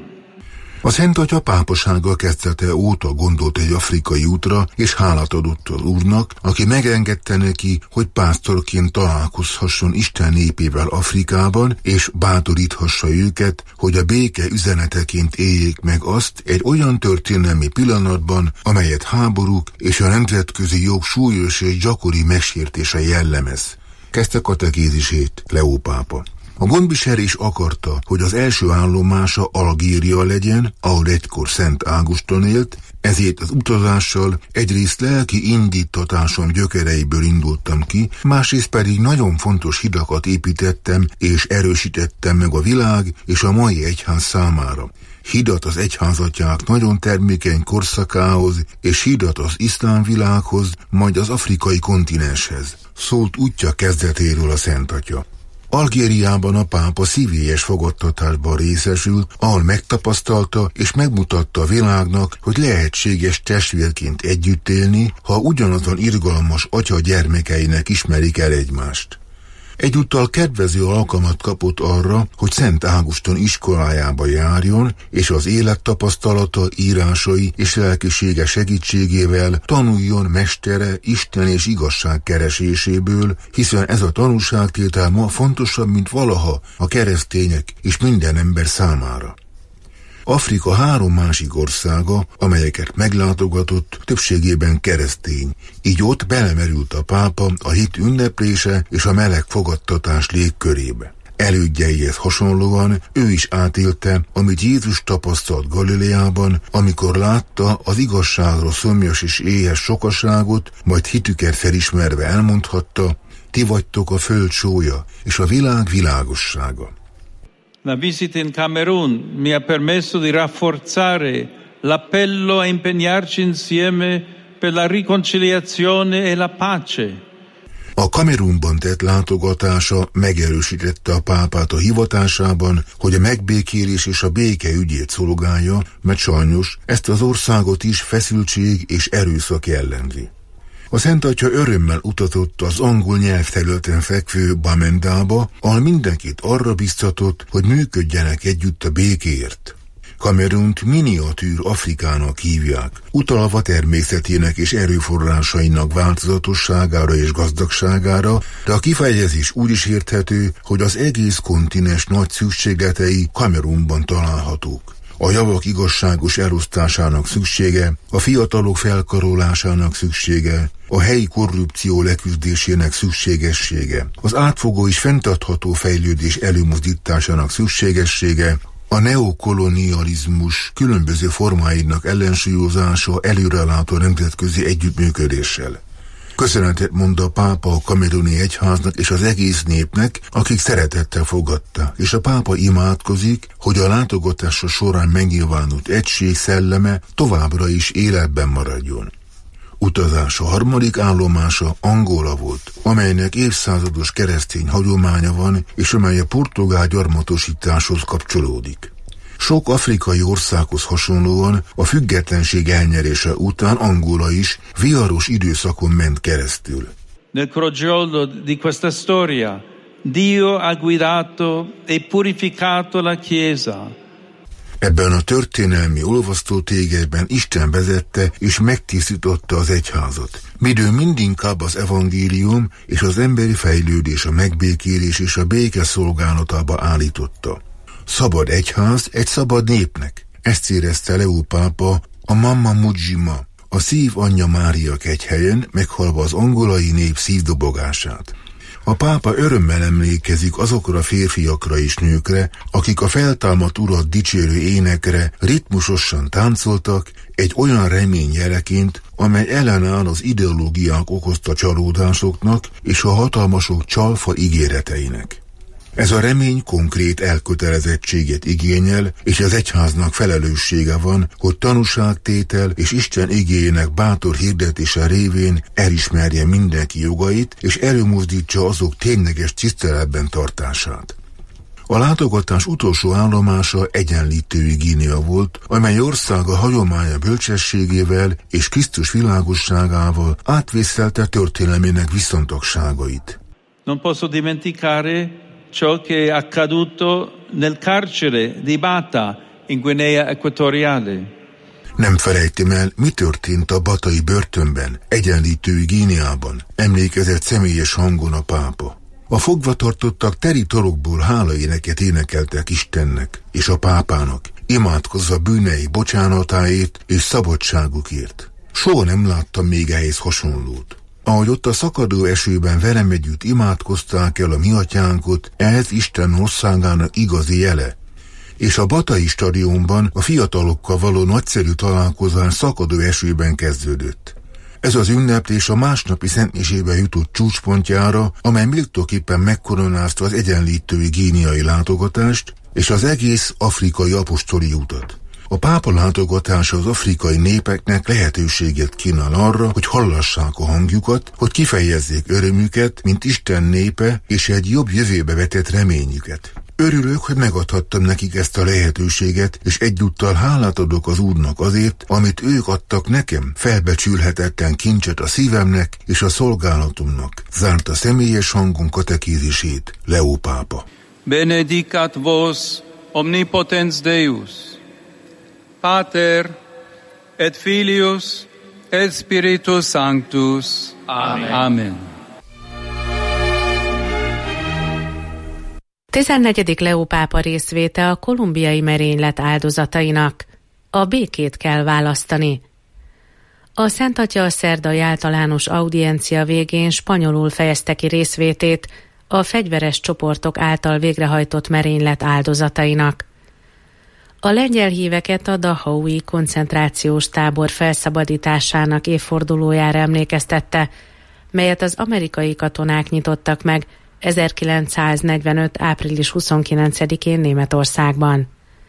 J: A Szent Atya pápasága kezdete óta gondolt egy afrikai útra, és hálát adott az Úrnak, aki megengedte neki, hogy pásztorként találkozhasson Isten népével Afrikában, és bátoríthassa őket, hogy a béke üzeneteként éljék meg azt egy olyan történelmi pillanatban, amelyet háborúk és a nemzetközi jog súlyos és gyakori megsértése jellemez. Kezdte katekézisét Leó pápa. A gondviselés akarta, hogy az első állomása Algéria legyen, ahol egykor Szent Ágoston élt, ezért az utazással egyrészt lelki indítatásom gyökereiből indultam ki, másrészt pedig nagyon fontos hidakat építettem és erősítettem meg a világ és a mai egyház számára. Hidat az egyházatják nagyon termékeny korszakához, és hidat az iszlám világhoz, majd az afrikai kontinenshez. Szólt útja kezdetéről a Szent Atya. Algériában a pápa szívélyes fogadtatásban részesült, ahol megtapasztalta és megmutatta a világnak, hogy lehetséges testvérként együtt élni, ha ugyanazon irgalmas atya gyermekeinek ismerik el egymást. Egyúttal kedvező alkalmat kapott arra, hogy Szent Ágoston iskolájába járjon, és az élettapasztalata, írásai és lelkisége segítségével tanuljon mestere Isten és igazság kereséséből, hiszen ez a tanúságtétel ma fontosabb, mint valaha a keresztények és minden ember számára. Afrika három másik országa, amelyeket meglátogatott, többségében keresztény, így ott belemerült a pápa a hit ünneplése és a meleg fogadtatás légkörébe. Elődjeihez hasonlóan ő is átélte, amit Jézus tapasztalt Galileában, amikor látta az igazságra szomjas és éhes sokaságot, majd hitüket felismerve elmondhatta, ti vagytok a föld sója és a világ világossága.
K: La visita in Camerun mi ha permesso di rafforzare l'appello a impegnarci insieme per la riconciliazione e la pace.
J: A Kamerunban tett látogatása megerősítette a pápát a hivatásában, hogy a megbékélés és a béke ügyét szolgálja, mert sajnos ezt az országot is feszültség és erőszak jellemzi. A Szent Atya örömmel utazott az angol nyelvterületen fekvő Bamendába, ahol mindenkit arra biztatott, hogy működjenek együtt a békéért. Kamerunt miniatűr Afrikának hívják, utalva természetének és erőforrásainak változatosságára és gazdagságára, de a kifejezés úgy is érthető, hogy az egész kontinens nagy szükségletei Kamerunban találhatók. A javak igazságos elosztásának szüksége, a fiatalok felkarolásának szüksége, a helyi korrupció leküzdésének szükségessége, az átfogó és fenntartható fejlődés előmozdításának szükségessége, a neokolonializmus különböző formáinak ellensúlyozása előrelátó nemzetközi együttműködéssel. Köszönetet mond a pápa a kameruni egyháznak és az egész népnek, akik szeretettel fogadták, és a pápa imádkozik, hogy a látogatása során megnyilvánult egység szelleme továbbra is életben maradjon. Utazása harmadik állomása Angola volt, amelynek évszázados keresztény hagyománya van, és amely a portugál gyarmatosításhoz kapcsolódik. Sok afrikai országhoz hasonlóan a függetlenség elnyerése után Angola is viharos időszakon ment keresztül.
K: Nel crogiolo di questa storia, Dio ha guidato e purificato la Chiesa.
J: Ebben a történelmi olvasztótégelyben Isten vezette és megtisztította az egyházat. Midő mindinkább az evangélium és az emberi fejlődés, a megbékélés és a béke szolgálatába állította. Szabad egyház egy szabad népnek. Ezt érezte Leó pápa a Mamma Mujima, a Szív Anyja Mária kegyhelyen, meghalva az angolai nép szívdobogását. A pápa örömmel emlékezik azokra a férfiakra és nőkre, akik a feltámadt urat dicsérő énekre ritmusosan táncoltak, egy olyan remény jeleként, amely ellenáll az ideológiák okozta csalódásoknak és a hatalmasok csalfa ígéreteinek. Ez a remény konkrét elkötelezettséget igényel, és az egyháznak felelőssége van, hogy tanúságtétel és Isten igéjének bátor hirdetése révén elismerje mindenki jogait, és előmozdítsa azok tényleges tiszteletben tartását. A látogatás utolsó állomása Egyenlítői Guinea volt, amely országa hagyománya bölcsességével és Krisztus világosságával átvészelte történelmének viszontagságait.
K: Non posso dimenticare ciò che è accaduto nel carcere di Bata in Guinea Equatoriale.
J: Nem felejtem el, mi történt a batai börtönben, Egyenlítői Guineában, emlékezett személyes hangon a pápa. A fogvatartottak teri torokból hálaéneket énekeltek Istennek és a pápának, imádkozva bűnei bocsánatáért és szabadságukért. Soha nem láttam még ehhez hasonlót. Ahogy ott a szakadó esőben velem együtt imádkozták el a mi atyánkot, ez Isten országának igazi jele. És a Batai stadionban a fiatalokkal való nagyszerű találkozás szakadó esőben kezdődött. Ez az ünneplés a másnapi szentmisébe jutott csúcspontjára, amely méltóképpen megkoronázta az egyenlítői guineai látogatást és az egész afrikai apostoli utat. A pápa látogatása az afrikai népeknek lehetőséget kínál arra, hogy hallassák a hangjukat, hogy kifejezzék örömüket, mint Isten népe, és egy jobb jövőbe vetett reményüket. Örülök, hogy megadhattam nekik ezt a lehetőséget, és egyúttal hálát adok az Úrnak azért, amit ők adtak nekem, felbecsülhetetlen kincset a szívemnek és a szolgálatomnak. Zárta személyes hangon katekézisét Leó pápa.
K: Benedicat vos omnipotens Deus, Pater et Filius et Spiritus Sanctus. Amen. Amen.
E: tizennegyedik Leó pápa részvéte a kolumbiai merénylet áldozatainak. A békét kell választani. A Szent Atya a szerdai általános audiencia végén spanyolul fejezte ki részvétét a fegyveres csoportok által végrehajtott merénylet áldozatainak. A lengyel híveket a Dahaui koncentrációs tábor felszabadításának évfordulójára emlékeztette, melyet az amerikai katonák nyitottak meg ezerkilencszáznegyvenöt. április huszonkilencedikén Németországban.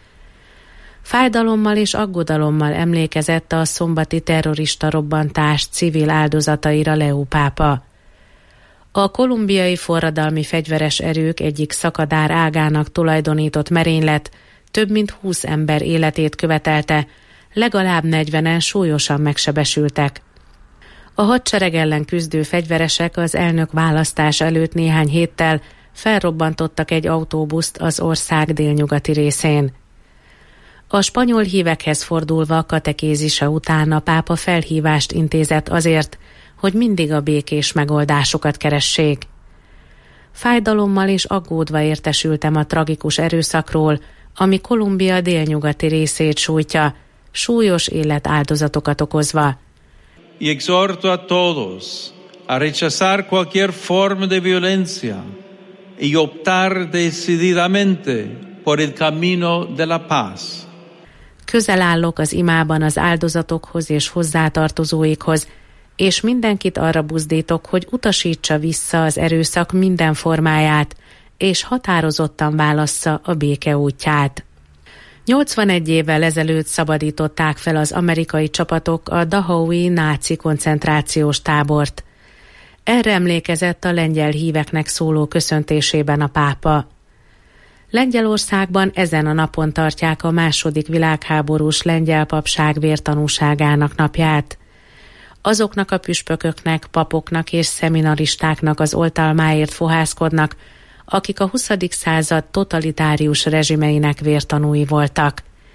E: Fájdalommal és aggodalommal emlékezett a szombati terrorista robbantás civil áldozataira Leó pápa. A kolumbiai forradalmi fegyveres erők egyik szakadár ágának tulajdonított merénylet több mint húsz ember életét követelte, legalább negyvenen súlyosan megsebesültek. A hadsereg ellen küzdő fegyveresek az elnök választás előtt néhány héttel felrobbantottak egy autóbuszt az ország délnyugati részén. A spanyol hívekhez fordulva katekézise után a pápa felhívást intézett azért, hogy mindig a békés megoldásokat keressék. Fájdalommal és aggódva értesültem a tragikus erőszakról, ami Kolumbia délnyugati részét sújtja, súlyos életáldozatokat okozva.
K: Y exhorto a todos a rechazar cualquier forma de violencia y optar decididamente por el camino de la paz.
E: Közel állok az imában az áldozatokhoz és hozzátartozóikhoz, és mindenkit arra buzdítok, hogy utasítsa vissza az erőszak minden formáját, és határozottan válassza a béke útját. nyolcvanegy évvel ezelőtt szabadították fel az amerikai csapatok a Dahaui náci koncentrációs tábort. Erre emlékezett a lengyel híveknek szóló köszöntésében a pápa. Lengyelországban ezen a napon tartják a második világháborús lengyel papság vértanúságának napját. Azoknak a püspököknek, papoknak és szeminaristáknak az oltalmáért fohászkodnak, akik a huszadik század totalitárius rezsimeinek vértanúi voltak.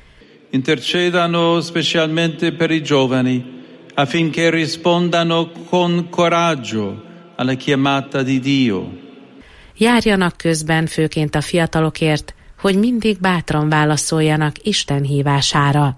K: intercedano specialmente per i giovani, affinché rispondano con coraggio alla chiamata di Dio.
L: Járjanak közben főként a fiatalokért, hogy mindig bátran válaszoljanak Isten hívására.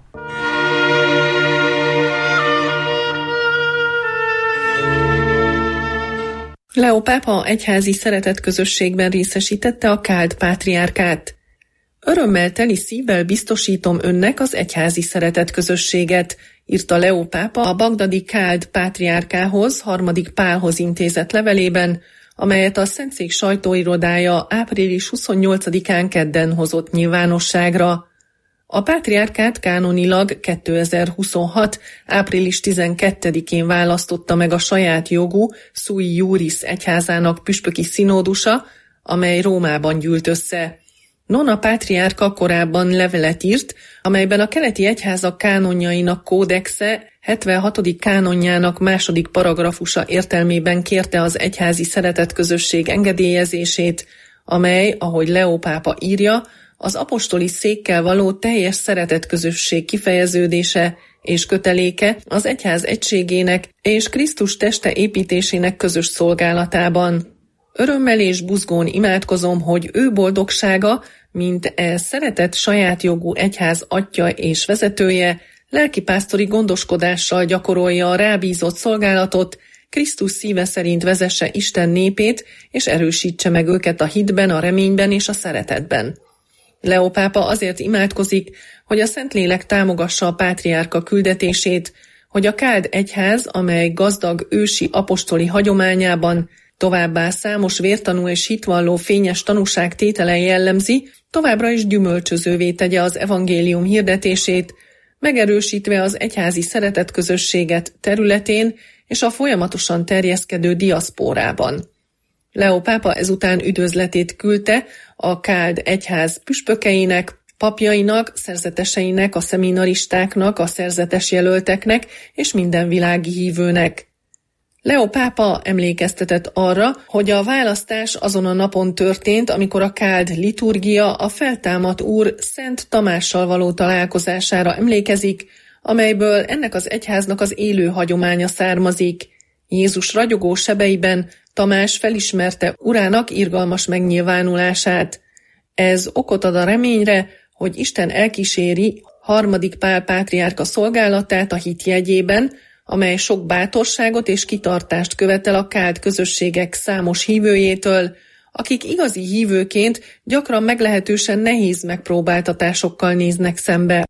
I: Leó pápa egyházi szeretetközösségben részesítette a káld pátriárkát. Örömmel teli szívvel biztosítom önnek az egyházi szeretetközösséget, írta Leó pápa a bagdadi káld pátriárkához, harmadik Pálhoz intézett levelében, amelyet a Szentszék sajtóirodája április huszonnyolcadikán kedden hozott nyilvánosságra. A pátriárkát kánonilag kétezer-huszonhat. április tizenkettedikén választotta meg a saját jogú Sui Iuris egyházának püspöki szinódusa, amely Rómában gyűlt össze. Non a pátriárka korábban levelet írt, amelyben a keleti egyházak kánonjainak kódexe hetvenhatodik kánonjának második paragrafusa értelmében kérte az egyházi szeretetközösség engedélyezését, amely, ahogy Leó pápa írja, az apostoli székkel való teljes szeretetközösség kifejeződése és köteléke az egyház egységének és Krisztus teste építésének közös szolgálatában. Örömmel és buzgón imádkozom, hogy ő boldogsága, mint e szeretett saját jogú egyház atya és vezetője, lelkipásztori gondoskodással gyakorolja a rábízott szolgálatot, Krisztus szíve szerint vezesse Isten népét, és erősítse meg őket a hitben, a reményben és a szeretetben. Leó pápa azért imádkozik, hogy a Szentlélek támogassa a pátriárka küldetését, hogy a káld egyház, amely gazdag ősi apostoli hagyományában, továbbá számos vértanú és hitvalló fényes tanúság tétele jellemzi, továbbra is gyümölcsözővé tegye az evangélium hirdetését, megerősítve az egyházi szeretetközösséget területén és a folyamatosan terjeszkedő diaszpórában. Leó pápa ezután üdvözletét küldte a káld egyház püspökeinek, papjainak, szerzeteseinek, a szeminaristáknak, a szerzetes jelölteknek és minden világi hívőnek. Leó pápa emlékeztetett arra, hogy a választás azon a napon történt, amikor a káld liturgia a feltámadt úr Szent Tamással való találkozására emlékezik, amelyből ennek az egyháznak az élő hagyománya származik. Jézus ragyogó sebeiben Tamás felismerte urának irgalmas megnyilvánulását. Ez okot ad a reményre, hogy Isten elkíséri harmadik Pál pátriárka szolgálatát a hit jegyében, amely sok bátorságot és kitartást követel a káld közösségek számos hívőjétől, akik igazi hívőként gyakran meglehetősen nehéz megpróbáltatásokkal néznek szembe.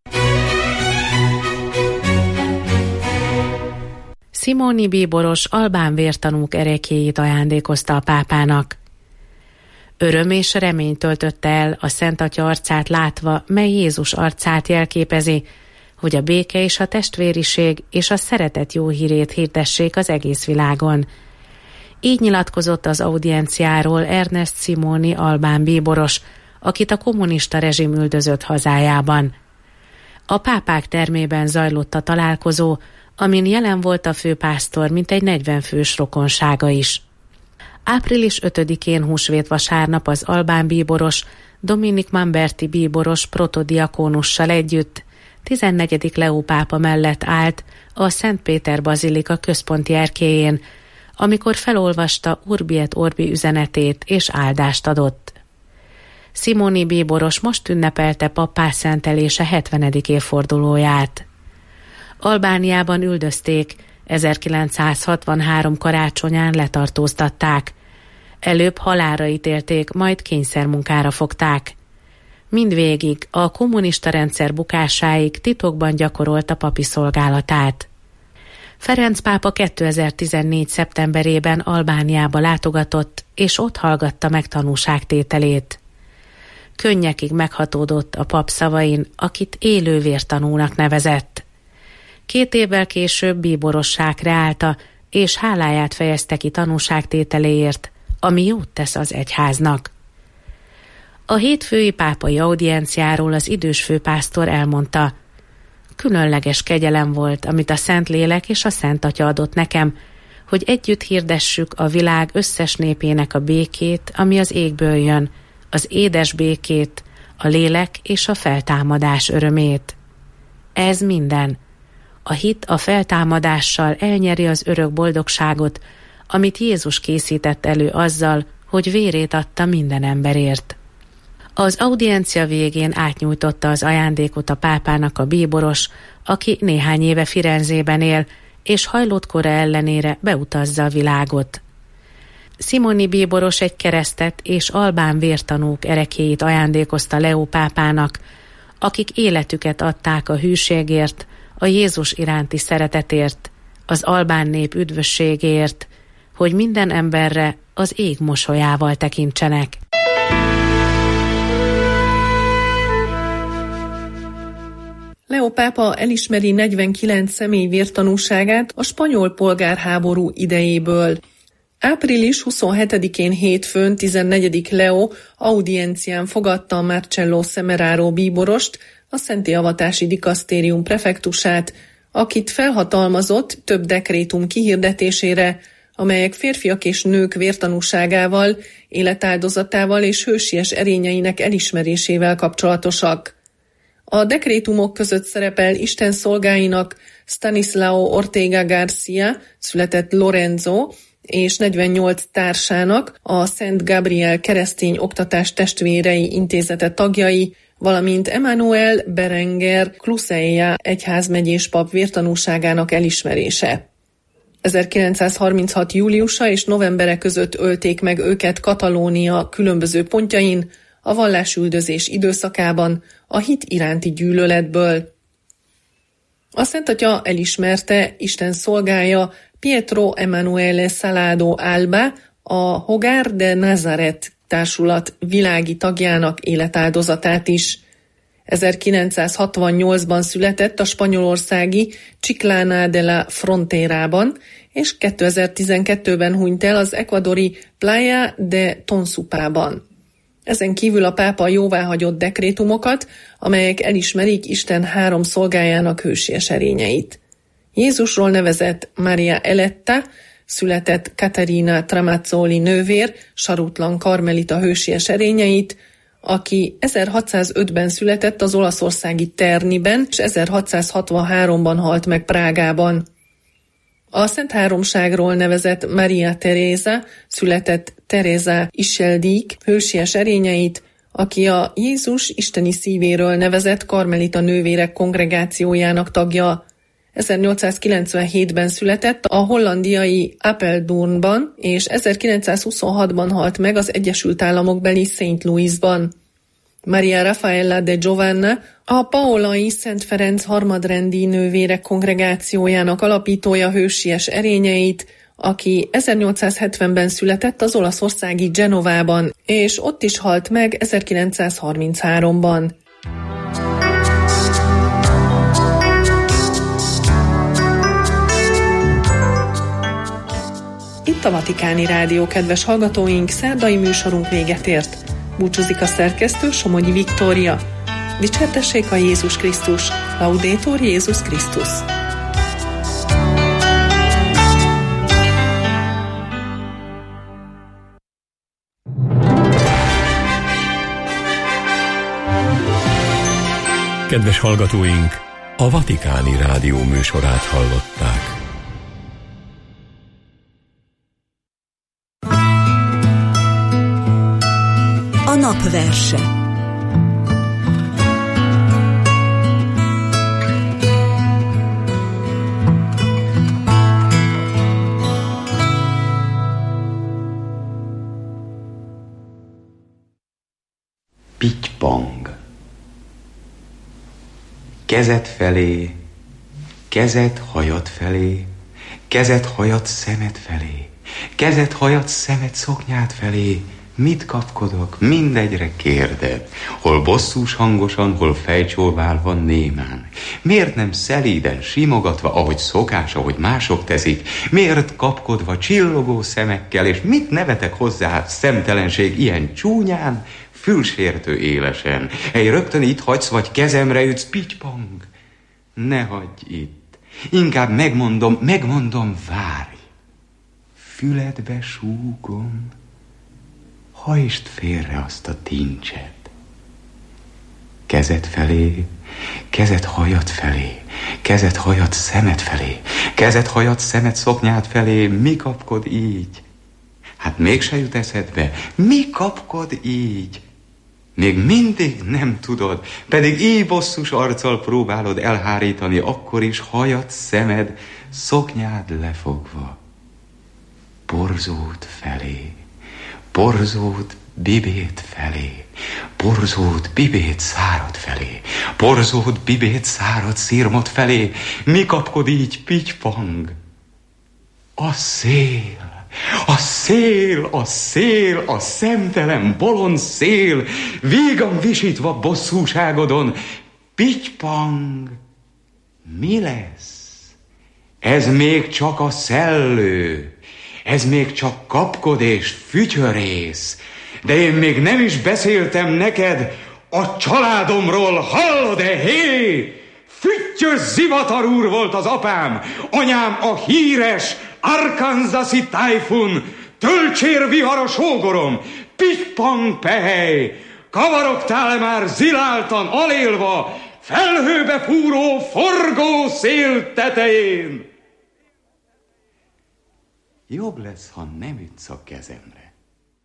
L: Simoni bíboros albán vértanúk ereklyéit ajándékozta a pápának. Öröm és remény töltötte el a Szent Atya arcát látva, mely Jézus arcát jelképezi, hogy a béke és a testvériség és a szeretet jó hírét hirdessék az egész világon. Így nyilatkozott az audienciáról Ernest Simoni albán bíboros, akit a kommunista rezsim üldözött hazájában. A pápák termében zajlott a találkozó, amin jelen volt a főpásztor mintegy negyven fős rokonsága is. április ötödikén húsvét vasárnap az albán bíboros Dominik Mamberti bíboros protodiakónussal együtt tizennegyedik Leó pápa mellett állt a Szent Péter bazilika központi erkélyén, amikor felolvasta Urbi et Orbi üzenetét és áldást adott. Simoni bíboros most ünnepelte pappá szentelése hetvenedik évfordulóját. Albániában üldözték, ezerkilencszázhatvanhárom karácsonyán letartóztatták. Előbb halálra ítélték, majd kényszermunkára fogták. Mindvégig a kommunista rendszer bukásáig titokban gyakorolta papi szolgálatát. Ferenc pápa kétezer-tizennégy. szeptemberében Albániába látogatott, és ott hallgatta meg tanúságtételét. Könnyekig meghatódott a pap szavain, akit élő vértanúnak nevezett. Két évvel később bíborossá kreálta, és háláját fejezte ki tanúságtételéért, ami jót tesz az egyháznak. A hétfői pápai audienciáról az idős főpásztor elmondta: különleges kegyelem volt, amit a Szentlélek és a Szent Atya adott nekem, hogy együtt hirdessük a világ összes népének a békét, ami az égből jön, az édes békét, a lélek és a feltámadás örömét. Ez minden. A hit a feltámadással elnyeri az örök boldogságot, amit Jézus készített elő azzal, hogy vérét adta minden emberért. Az audiencia végén átnyújtotta az ajándékot a pápának a bíboros, aki néhány éve Firenzében él, és hajlott kora ellenére beutazza a világot. Simoni bíboros egy keresztet és albán vértanúk erekéit ajándékozta Leó pápának, akik életüket adták a hűségért, a Jézus iránti szeretetért, az albán nép üdvösségért, hogy minden emberre az ég mosolyával tekintsenek.
I: Leó pápa elismeri negyvenkilenc személy vértanúságát a spanyol polgárháború idejéből. április huszonhetedikén hétfőn tizennegyedik Leó audiencián fogadta Marcello Semeraro bíborost, a Szentélyeavatási Dikasztérium prefektusát, akit felhatalmazott több dekrétum kihirdetésére, amelyek férfiak és nők vértanúságával, életáldozatával és hősies erényeinek elismerésével kapcsolatosak. A dekrétumok között szerepel Isten szolgáinak Stanislao Ortega Garcia, született Lorenzo, és negyvennyolc társának, a Szent Gabriel keresztény oktatás testvérei intézete tagjai, valamint Emmanuel Berenguer Cluseya egyházmegyés pap vértanúságának elismerése. ezerkilencszázharminchat júliusa és novembere között ölték meg őket Katalónia különböző pontjain, a vallásüldözés időszakában, a hit iránti gyűlöletből. A Szent Atya elismerte Isten szolgája Pietro Emanuele Salado Alba, a Hogar de Nazaret társulat világi tagjának életáldozatát is. ezerkilencszázhatvannyolcban született a spanyolországi Chiclana de la Fronterában, és kétezer-tizenkettőben hunyt el az ecuadori Playa de Tonsupában. Ezen kívül a pápa jóváhagyott dekrétumokat, amelyek elismerik Isten három szolgájának hősies erényeit. Jézusról nevezett Maria Eletta, született Caterina Tramazzoli nővér, sarutlan karmelita hősies erényeit, aki ezerhatszázötben született az olaszországi Terniben, és ezerhatszázhatvanháromban halt meg Prágában. A Szent Háromságról nevezett Maria Teresa, született Teresa Iseldík hősies erényeit, aki a Jézus isteni szívéről nevezett karmelita nővérek kongregációjának tagja. ezernyolcszázkilencvenhétben született a hollandiai Apeldoornban, és ezerkilencszázhuszonhatban halt meg az Egyesült Államokbeli Saint Louisban. Maria Raffaella de Giovanna, a paolai Szent Ferenc harmadrendi nővérek kongregációjának alapítója hősies erényeit, aki ezernyolcszázhetvenben született az olaszországi Genovában, és ott is halt meg ezerkilencszázharmincháromban. Itt a Vatikáni Rádió, kedves hallgatóink, szerdai műsorunk véget ért. Búcsúzik a szerkesztő, Somogyi Viktória. Dicsértessék a Jézus Krisztus, Laudetur Jézus Krisztus.
A: Kedves hallgatóink, a Vatikáni Rádió műsorát hallották.
D: A napverse.
M: Pittypang. Kezed felé, kezed hajad felé, kezed hajad szemed felé, kezed hajad szemed szoknyád felé. Mit kapkodok? Mindegyre kérded. Hol bosszús hangosan, hol fejcsóválva némán. Miért nem szelíden, simogatva, ahogy szokás, ahogy mások teszik? Miért kapkodva, csillogó szemekkel, és mit nevetek hozzá szemtelenség ilyen csúnyán, fülsértő élesen? Ej, rögtön itt hagysz, vagy kezemre ütsz, pittypang. Ne hagyj itt. Inkább megmondom, megmondom, várj. Füledbe súgom. Hajtsd félre azt a tincset. kezed felé, kezed hajad felé, kezed hajad szemed felé, kezed hajad szemed szoknyád felé, mi kapkod így? Hát mégse jut eszedbe, mi kapkod így? Még mindig nem tudod, pedig így bosszus arccal próbálod elhárítani, akkor is hajad szemed, szoknyád lefogva. Borzód felé, borzód bibét felé, borzód bibét szárad felé, borzód bibét szárad szirmot felé, mi kapkod így, pitypang? A szél, a szél, a szél, a szemtelen bolond szél, vígan visítva bosszúságodon, pitypang, mi lesz? Ez még csak a szellő, ez még csak kapkod és fütyörész, de én még nem is beszéltem neked a családomról, hallod-e, hé? Füttyös Zivatar úr volt az apám, anyám a híres Arkansasi tájfun, tölcsérvihar a sógorom, pitypang pehely, kavarogtál már ziláltan alélva, felhőbe fúró forgó szél tetején. Jobb lesz, ha nem ütsz a kezemre.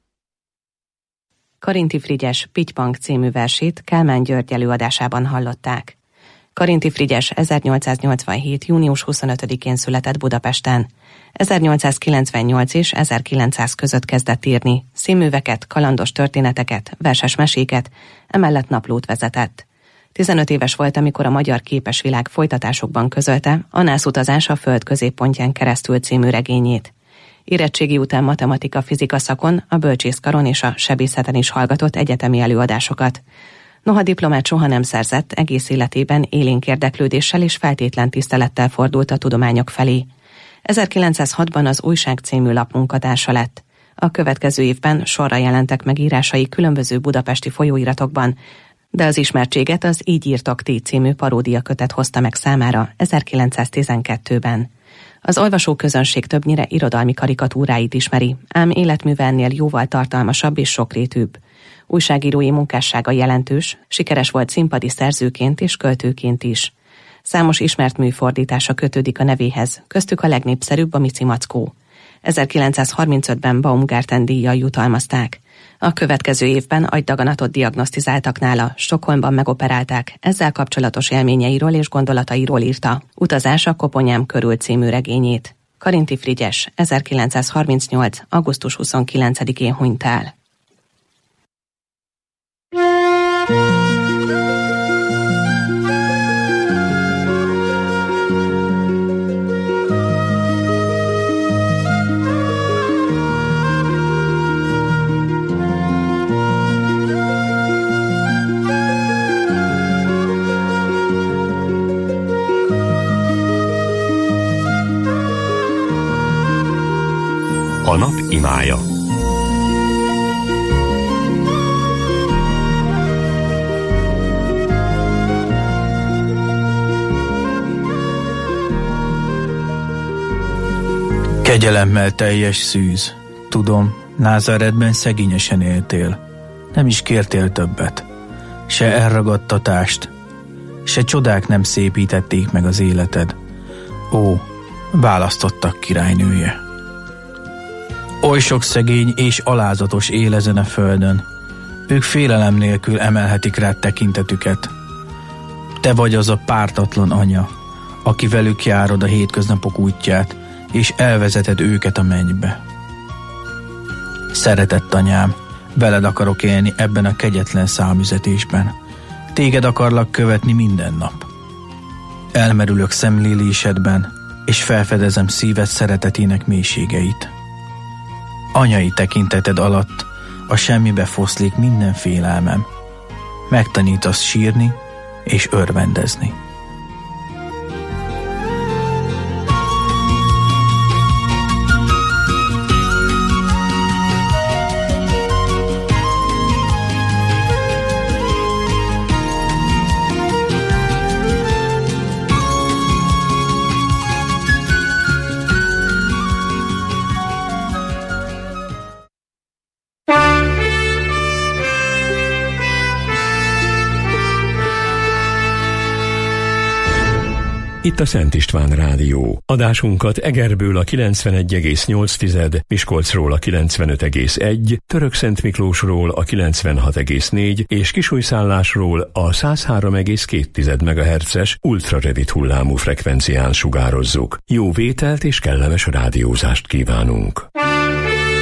N: Karinti Frigyes Pitypang című versét Kálmán György előadásában hallották. Karinti Frigyes ezernyolcszáznyolcvanhét. június huszonötödikén született Budapesten. ezernyolcszázkilencvennyolc és ezerkilencszáz között kezdett írni, színműveket, kalandos történeteket, verses meséket, emellett naplót vezetett. tizenöt éves volt, amikor a Magyar Képesvilág folytatásokban közölte a nászutazás a Föld középpontján keresztül című regényét. Érettségi után matematika-fizika szakon, a bölcsészkaron és a sebészeten is hallgatott egyetemi előadásokat. Noha diplomát soha nem szerzett, egész életében élénk érdeklődéssel és feltétlen tisztelettel fordult a tudományok felé. ezerkilencszázhatban az Újság című lap munkatársa lett. A következő évben sorra jelentek meg írásai különböző budapesti folyóiratokban, de az ismertséget az Így írtok ti című paródiakötet hozta meg számára ezerkilencszáztizenkettőben. Az olvasóközönség többnyire irodalmi karikatúráit ismeri, ám életműve ennél jóval tartalmasabb és sokrétűbb. Újságírói munkássága jelentős, sikeres volt színpadi szerzőként és költőként is. Számos ismert műfordítása kötődik a nevéhez, köztük a legnépszerűbb a Mici Mackó. ezerkilencszázharmincötben Baumgarten díjjal jutalmazták. A következő évben agydaganatot diagnosztizáltak nála, Stockholmban megoperálták, ezzel kapcsolatos élményeiről és gondolatairól írta Utazás a Koponyám körül című regényét. Karinti Frigyes ezerkilencszázharmincnyolc. augusztus huszonkilencedikén hunyt el.
A: A nap imája.
O: Kegyelemmel teljes szűz. Tudom, Názáretben szegényesen éltél. Nem is kértél többet. Se elragadtatást, se csodák nem szépítették meg az életed. Ó, választottak királynője. Oly sok szegény és alázatos él ezen a földön. Ők félelem nélkül emelhetik rád tekintetüket. Te vagy az a pártatlan anya, aki velük járod a hétköznapok útját, és elvezeted őket a mennybe. Szeretett anyám, veled akarok élni ebben a kegyetlen számüzetésben. Téged akarlak követni minden nap. Elmerülök szemlélésedben, és felfedezem szíved szeretetének mélységeit. Anyai tekinteted alatt a semmibe foszlik minden félelmem. Megtanítasz sírni és örvendezni.
A: Itt a Szent István Rádió. Adásunkat Egerből a kilencvenegy egész nyolc, Miskolcról a kilencvenöt egész egy, Törökszent Miklósról a kilencvenhat egész négy és Kisújszállásról a száz három egész két megahertzes ultrarövid hullámú frekvencián sugározzuk. Jó vételt és kellemes rádiózást kívánunk!